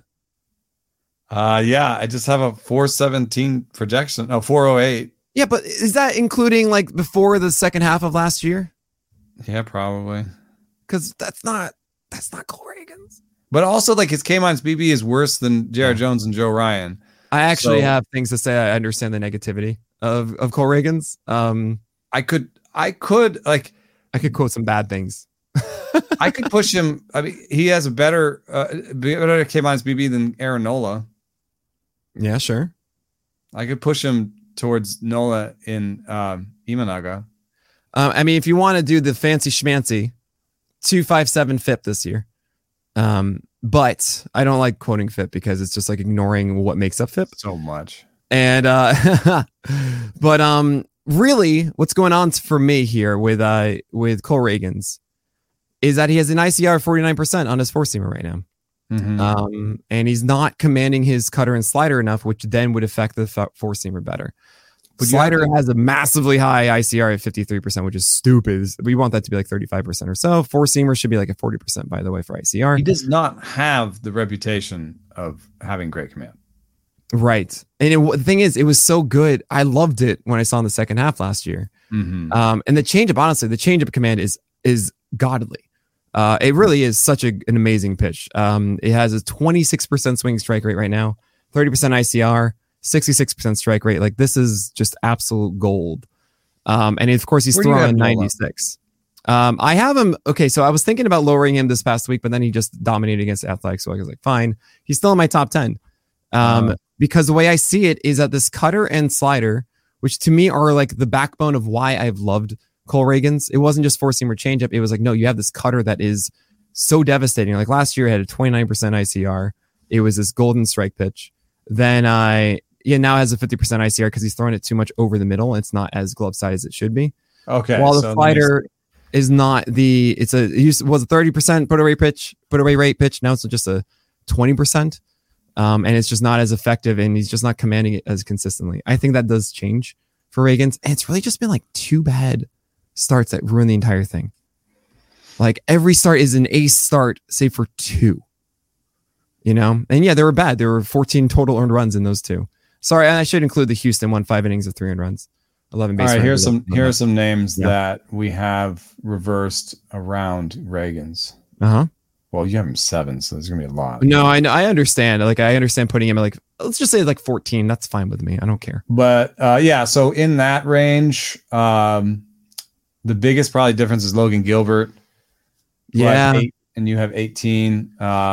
Yeah, I just have a 417 projection. Oh, 408. Yeah, but is that including like before the second half of last year? Yeah, probably. Because that's not Cole Reagans. But also, like his K-minus BB is worse than J.R. Jones and Joe Ryan. I actually have things to say. I understand the negativity of Cole Reagans. I could quote some bad things. I could push him. I mean, he has a better K-minus BB than Aaron Nola. Yeah, sure. I could push him towards Nola in Imanaga. I mean, if you want to do the fancy schmancy, 257 FIP this year. But I don't like quoting FIP because it's just like ignoring what makes up FIP so much. And but really, what's going on for me here with Cole Reagans is that he has an ICR of 49% on his four seamer right now. Mm-hmm. And he's not commanding his cutter and slider enough, which then would affect the four seamer better. But slider has a massively high ICR at 53%, which is stupid. We want that to be like 35% or so. Four seamer should be like a 40%, by the way, for ICR. He does not have the reputation of having great command. Right. And the thing is, it was so good. I loved it when I saw in the second half last year. Mm-hmm. And the changeup, honestly, the changeup command is godly. It really is such an amazing pitch. It has a 26% swing strike rate right now, 30% ICR, 66% strike rate. Like this is just absolute gold. And of course he's throwing 96. I have him. Okay. So I was thinking about lowering him this past week, but then he just dominated against Athletics. So I was like, fine. He's still in my top 10. Because the way I see it is that this cutter and slider, which to me are like the backbone of why I've loved Cole Reagans. It wasn't just four seamer changeup. It was like, no, you have this cutter that is so devastating. Like last year, it had a 29% ICR. It was this golden strike pitch. then now has a 50% ICR because he's throwing it too much over the middle. It's not as glove side as it should be. Okay. While the slider is not it was a 30% put away rate pitch. Now it's just a 20%. And it's just not as effective, and he's just not commanding it as consistently. I think that does change for Ragans. And it's really just been like 2 bad starts that ruin the entire thing. Like every start is an ace start, save for 2. You know? And yeah, they were bad. There were 14 total earned runs in those 2. Sorry, I should include the Houston won 5 innings of 3 earned runs. 11 base. All right, here are some names that we have reversed around Ragans. Uh-huh. Well, you have him 7, so there's gonna be a lot. No, I know. I understand. Like, I understand putting him at like, let's just say like 14. That's fine with me. I don't care. But yeah, so in that range, the biggest probably difference is Logan Gilbert. Yeah, 8, and you have 18.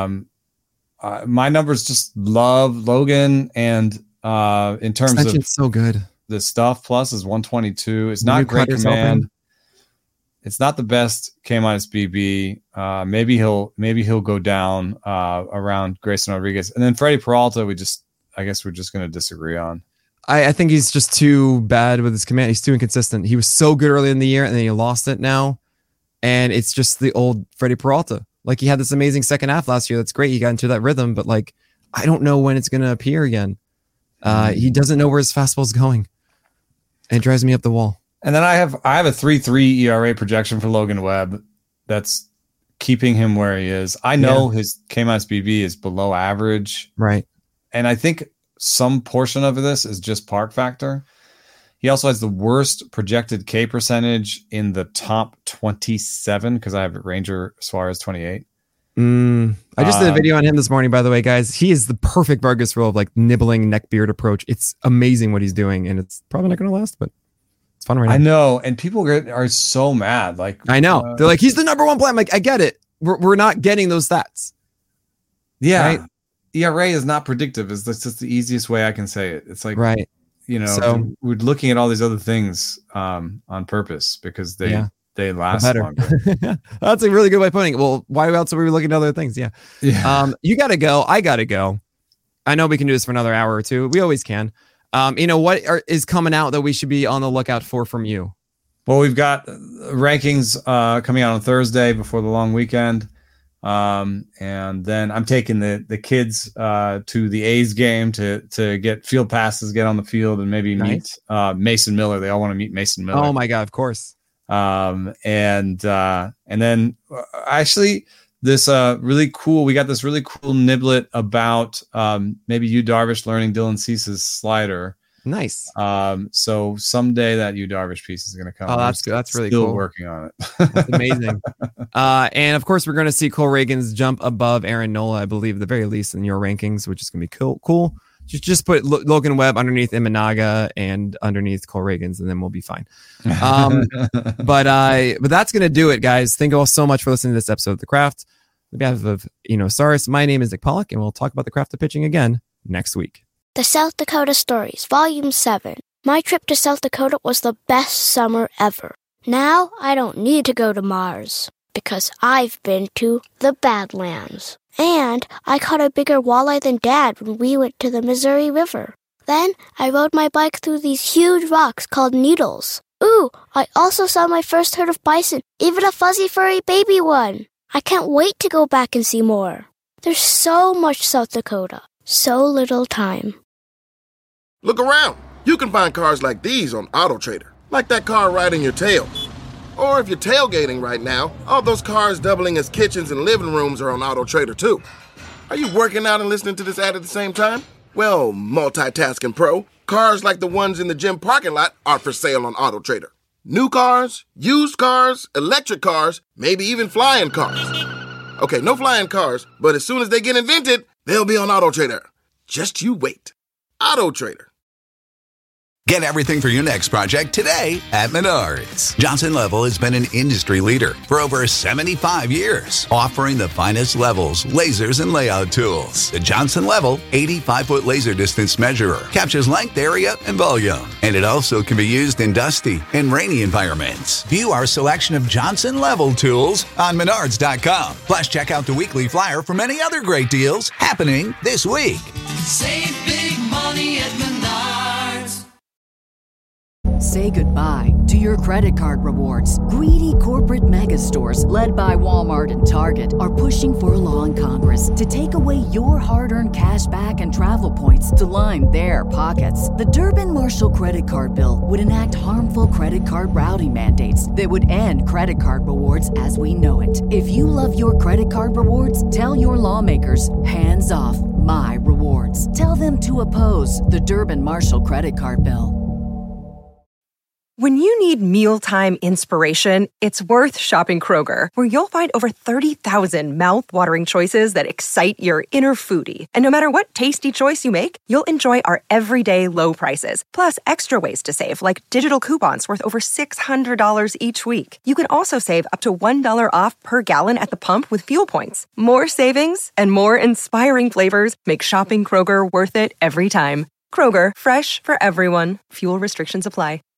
My numbers just love Logan, and in terms Extension's so good. The stuff plus is 122. It's not great command. It's not the best K-minus BB. Maybe he'll go down around Grayson Rodriguez, and then Freddie Peralta. I guess we're just going to disagree on. I think he's just too bad with his command. He's too inconsistent. He was so good early in the year, and then he lost it now, and it's just the old Freddie Peralta. Like he had this amazing second half last year. That's great. He got into that rhythm, but like I don't know when it's going to appear again. He doesn't know where his fastball's going, and it drives me up the wall. And then I have a 3.3 ERA projection for Logan Webb. That's keeping him where he is. I know his K-minus BB is below average. Right. And I think some portion of this is just park factor. He also has the worst projected K percentage in the top 27 because I have Ranger Suarez 28. I just did a video on him this morning, by the way, guys. He is the perfect Vargas rule of like nibbling neck beard approach. It's amazing what he's doing, and it's probably not going to last, but it's fun right now. I know, and people are so mad. Like I know, they're like, he's the number 1 play. I'm like, I get it. We're not getting those stats. Yeah, right? ERA is not predictive. It's just the easiest way I can say it. It's like right. You know, so, we're looking at all these other things on purpose because they last longer. That's a really good way of putting it. Well, why else are we looking at other things? Yeah. You got to go. I got to go. I know we can do this for another hour or 2. We always can. You know, what is coming out that we should be on the lookout for from you? Well, we've got rankings coming out on Thursday before the long weekend. And then I'm taking the kids to the A's game to get field passes, get on the field, and maybe meet Mason Miller. They all want to meet Mason Miller. Oh my God, of course. And then actually this really cool, we got this really cool niblet about maybe Yu Darvish learning Dylan Cease's slider. Nice. So someday that Yu Darvish piece is going to come. Oh, that's good. That's really still cool. Working on it. That's amazing. And of course, we're going to see Cole Ragans jump above Aaron Nola, I believe, at the very least in your rankings, which is going to be cool. Just put Logan Webb underneath Imanaga and underneath Cole Ragans, and then we'll be fine. But that's going to do it, guys. Thank you all so much for listening to this episode of The Craft. On behalf of Saris, my name is Nick Pollock, and we'll talk about the craft of pitching again next week. The South Dakota Stories, Volume 7. My trip to South Dakota was the best summer ever. Now I don't need to go to Mars, because I've been to the Badlands. And I caught a bigger walleye than Dad when we went to the Missouri River. Then I rode my bike through these huge rocks called needles. Ooh, I also saw my first herd of bison, even a fuzzy furry baby one. I can't wait to go back and see more. There's so much South Dakota, so little time. Look around. You can find cars like these on AutoTrader, like that car riding your tail. Or if you're tailgating right now, all those cars doubling as kitchens and living rooms are on AutoTrader too. Are you working out and listening to this ad at the same time? Well, multitasking pro, cars like the ones in the gym parking lot are for sale on AutoTrader. New cars, used cars, electric cars, maybe even flying cars. Okay, no flying cars, but as soon as they get invented, they'll be on AutoTrader. Just you wait. AutoTrader. Get everything for your next project today at Menards. Johnson Level has been an industry leader for over 75 years, offering the finest levels, lasers, and layout tools. The Johnson Level 85-foot laser distance measurer captures length, area, and volume, and it also can be used in dusty and rainy environments. View our selection of Johnson Level tools on Menards.com. Plus, check out the weekly flyer for many other great deals happening this week. Save big money at Menards. Say goodbye to your credit card rewards. Greedy corporate mega stores, led by Walmart and Target, are pushing for a law in Congress to take away your hard-earned cash back and travel points to line their pockets. The Durbin-Marshall credit card bill would enact harmful credit card routing mandates that would end credit card rewards as we know it. If you love your credit card rewards, tell your lawmakers, hands off my rewards. Tell them to oppose the Durbin-Marshall credit card bill. When you need mealtime inspiration, it's worth shopping Kroger, where you'll find over 30,000 mouth-watering choices that excite your inner foodie. And no matter what tasty choice you make, you'll enjoy our everyday low prices, plus extra ways to save, like digital coupons worth over $600 each week. You can also save up to $1 off per gallon at the pump with fuel points. More savings and more inspiring flavors make shopping Kroger worth it every time. Kroger, fresh for everyone. Fuel restrictions apply.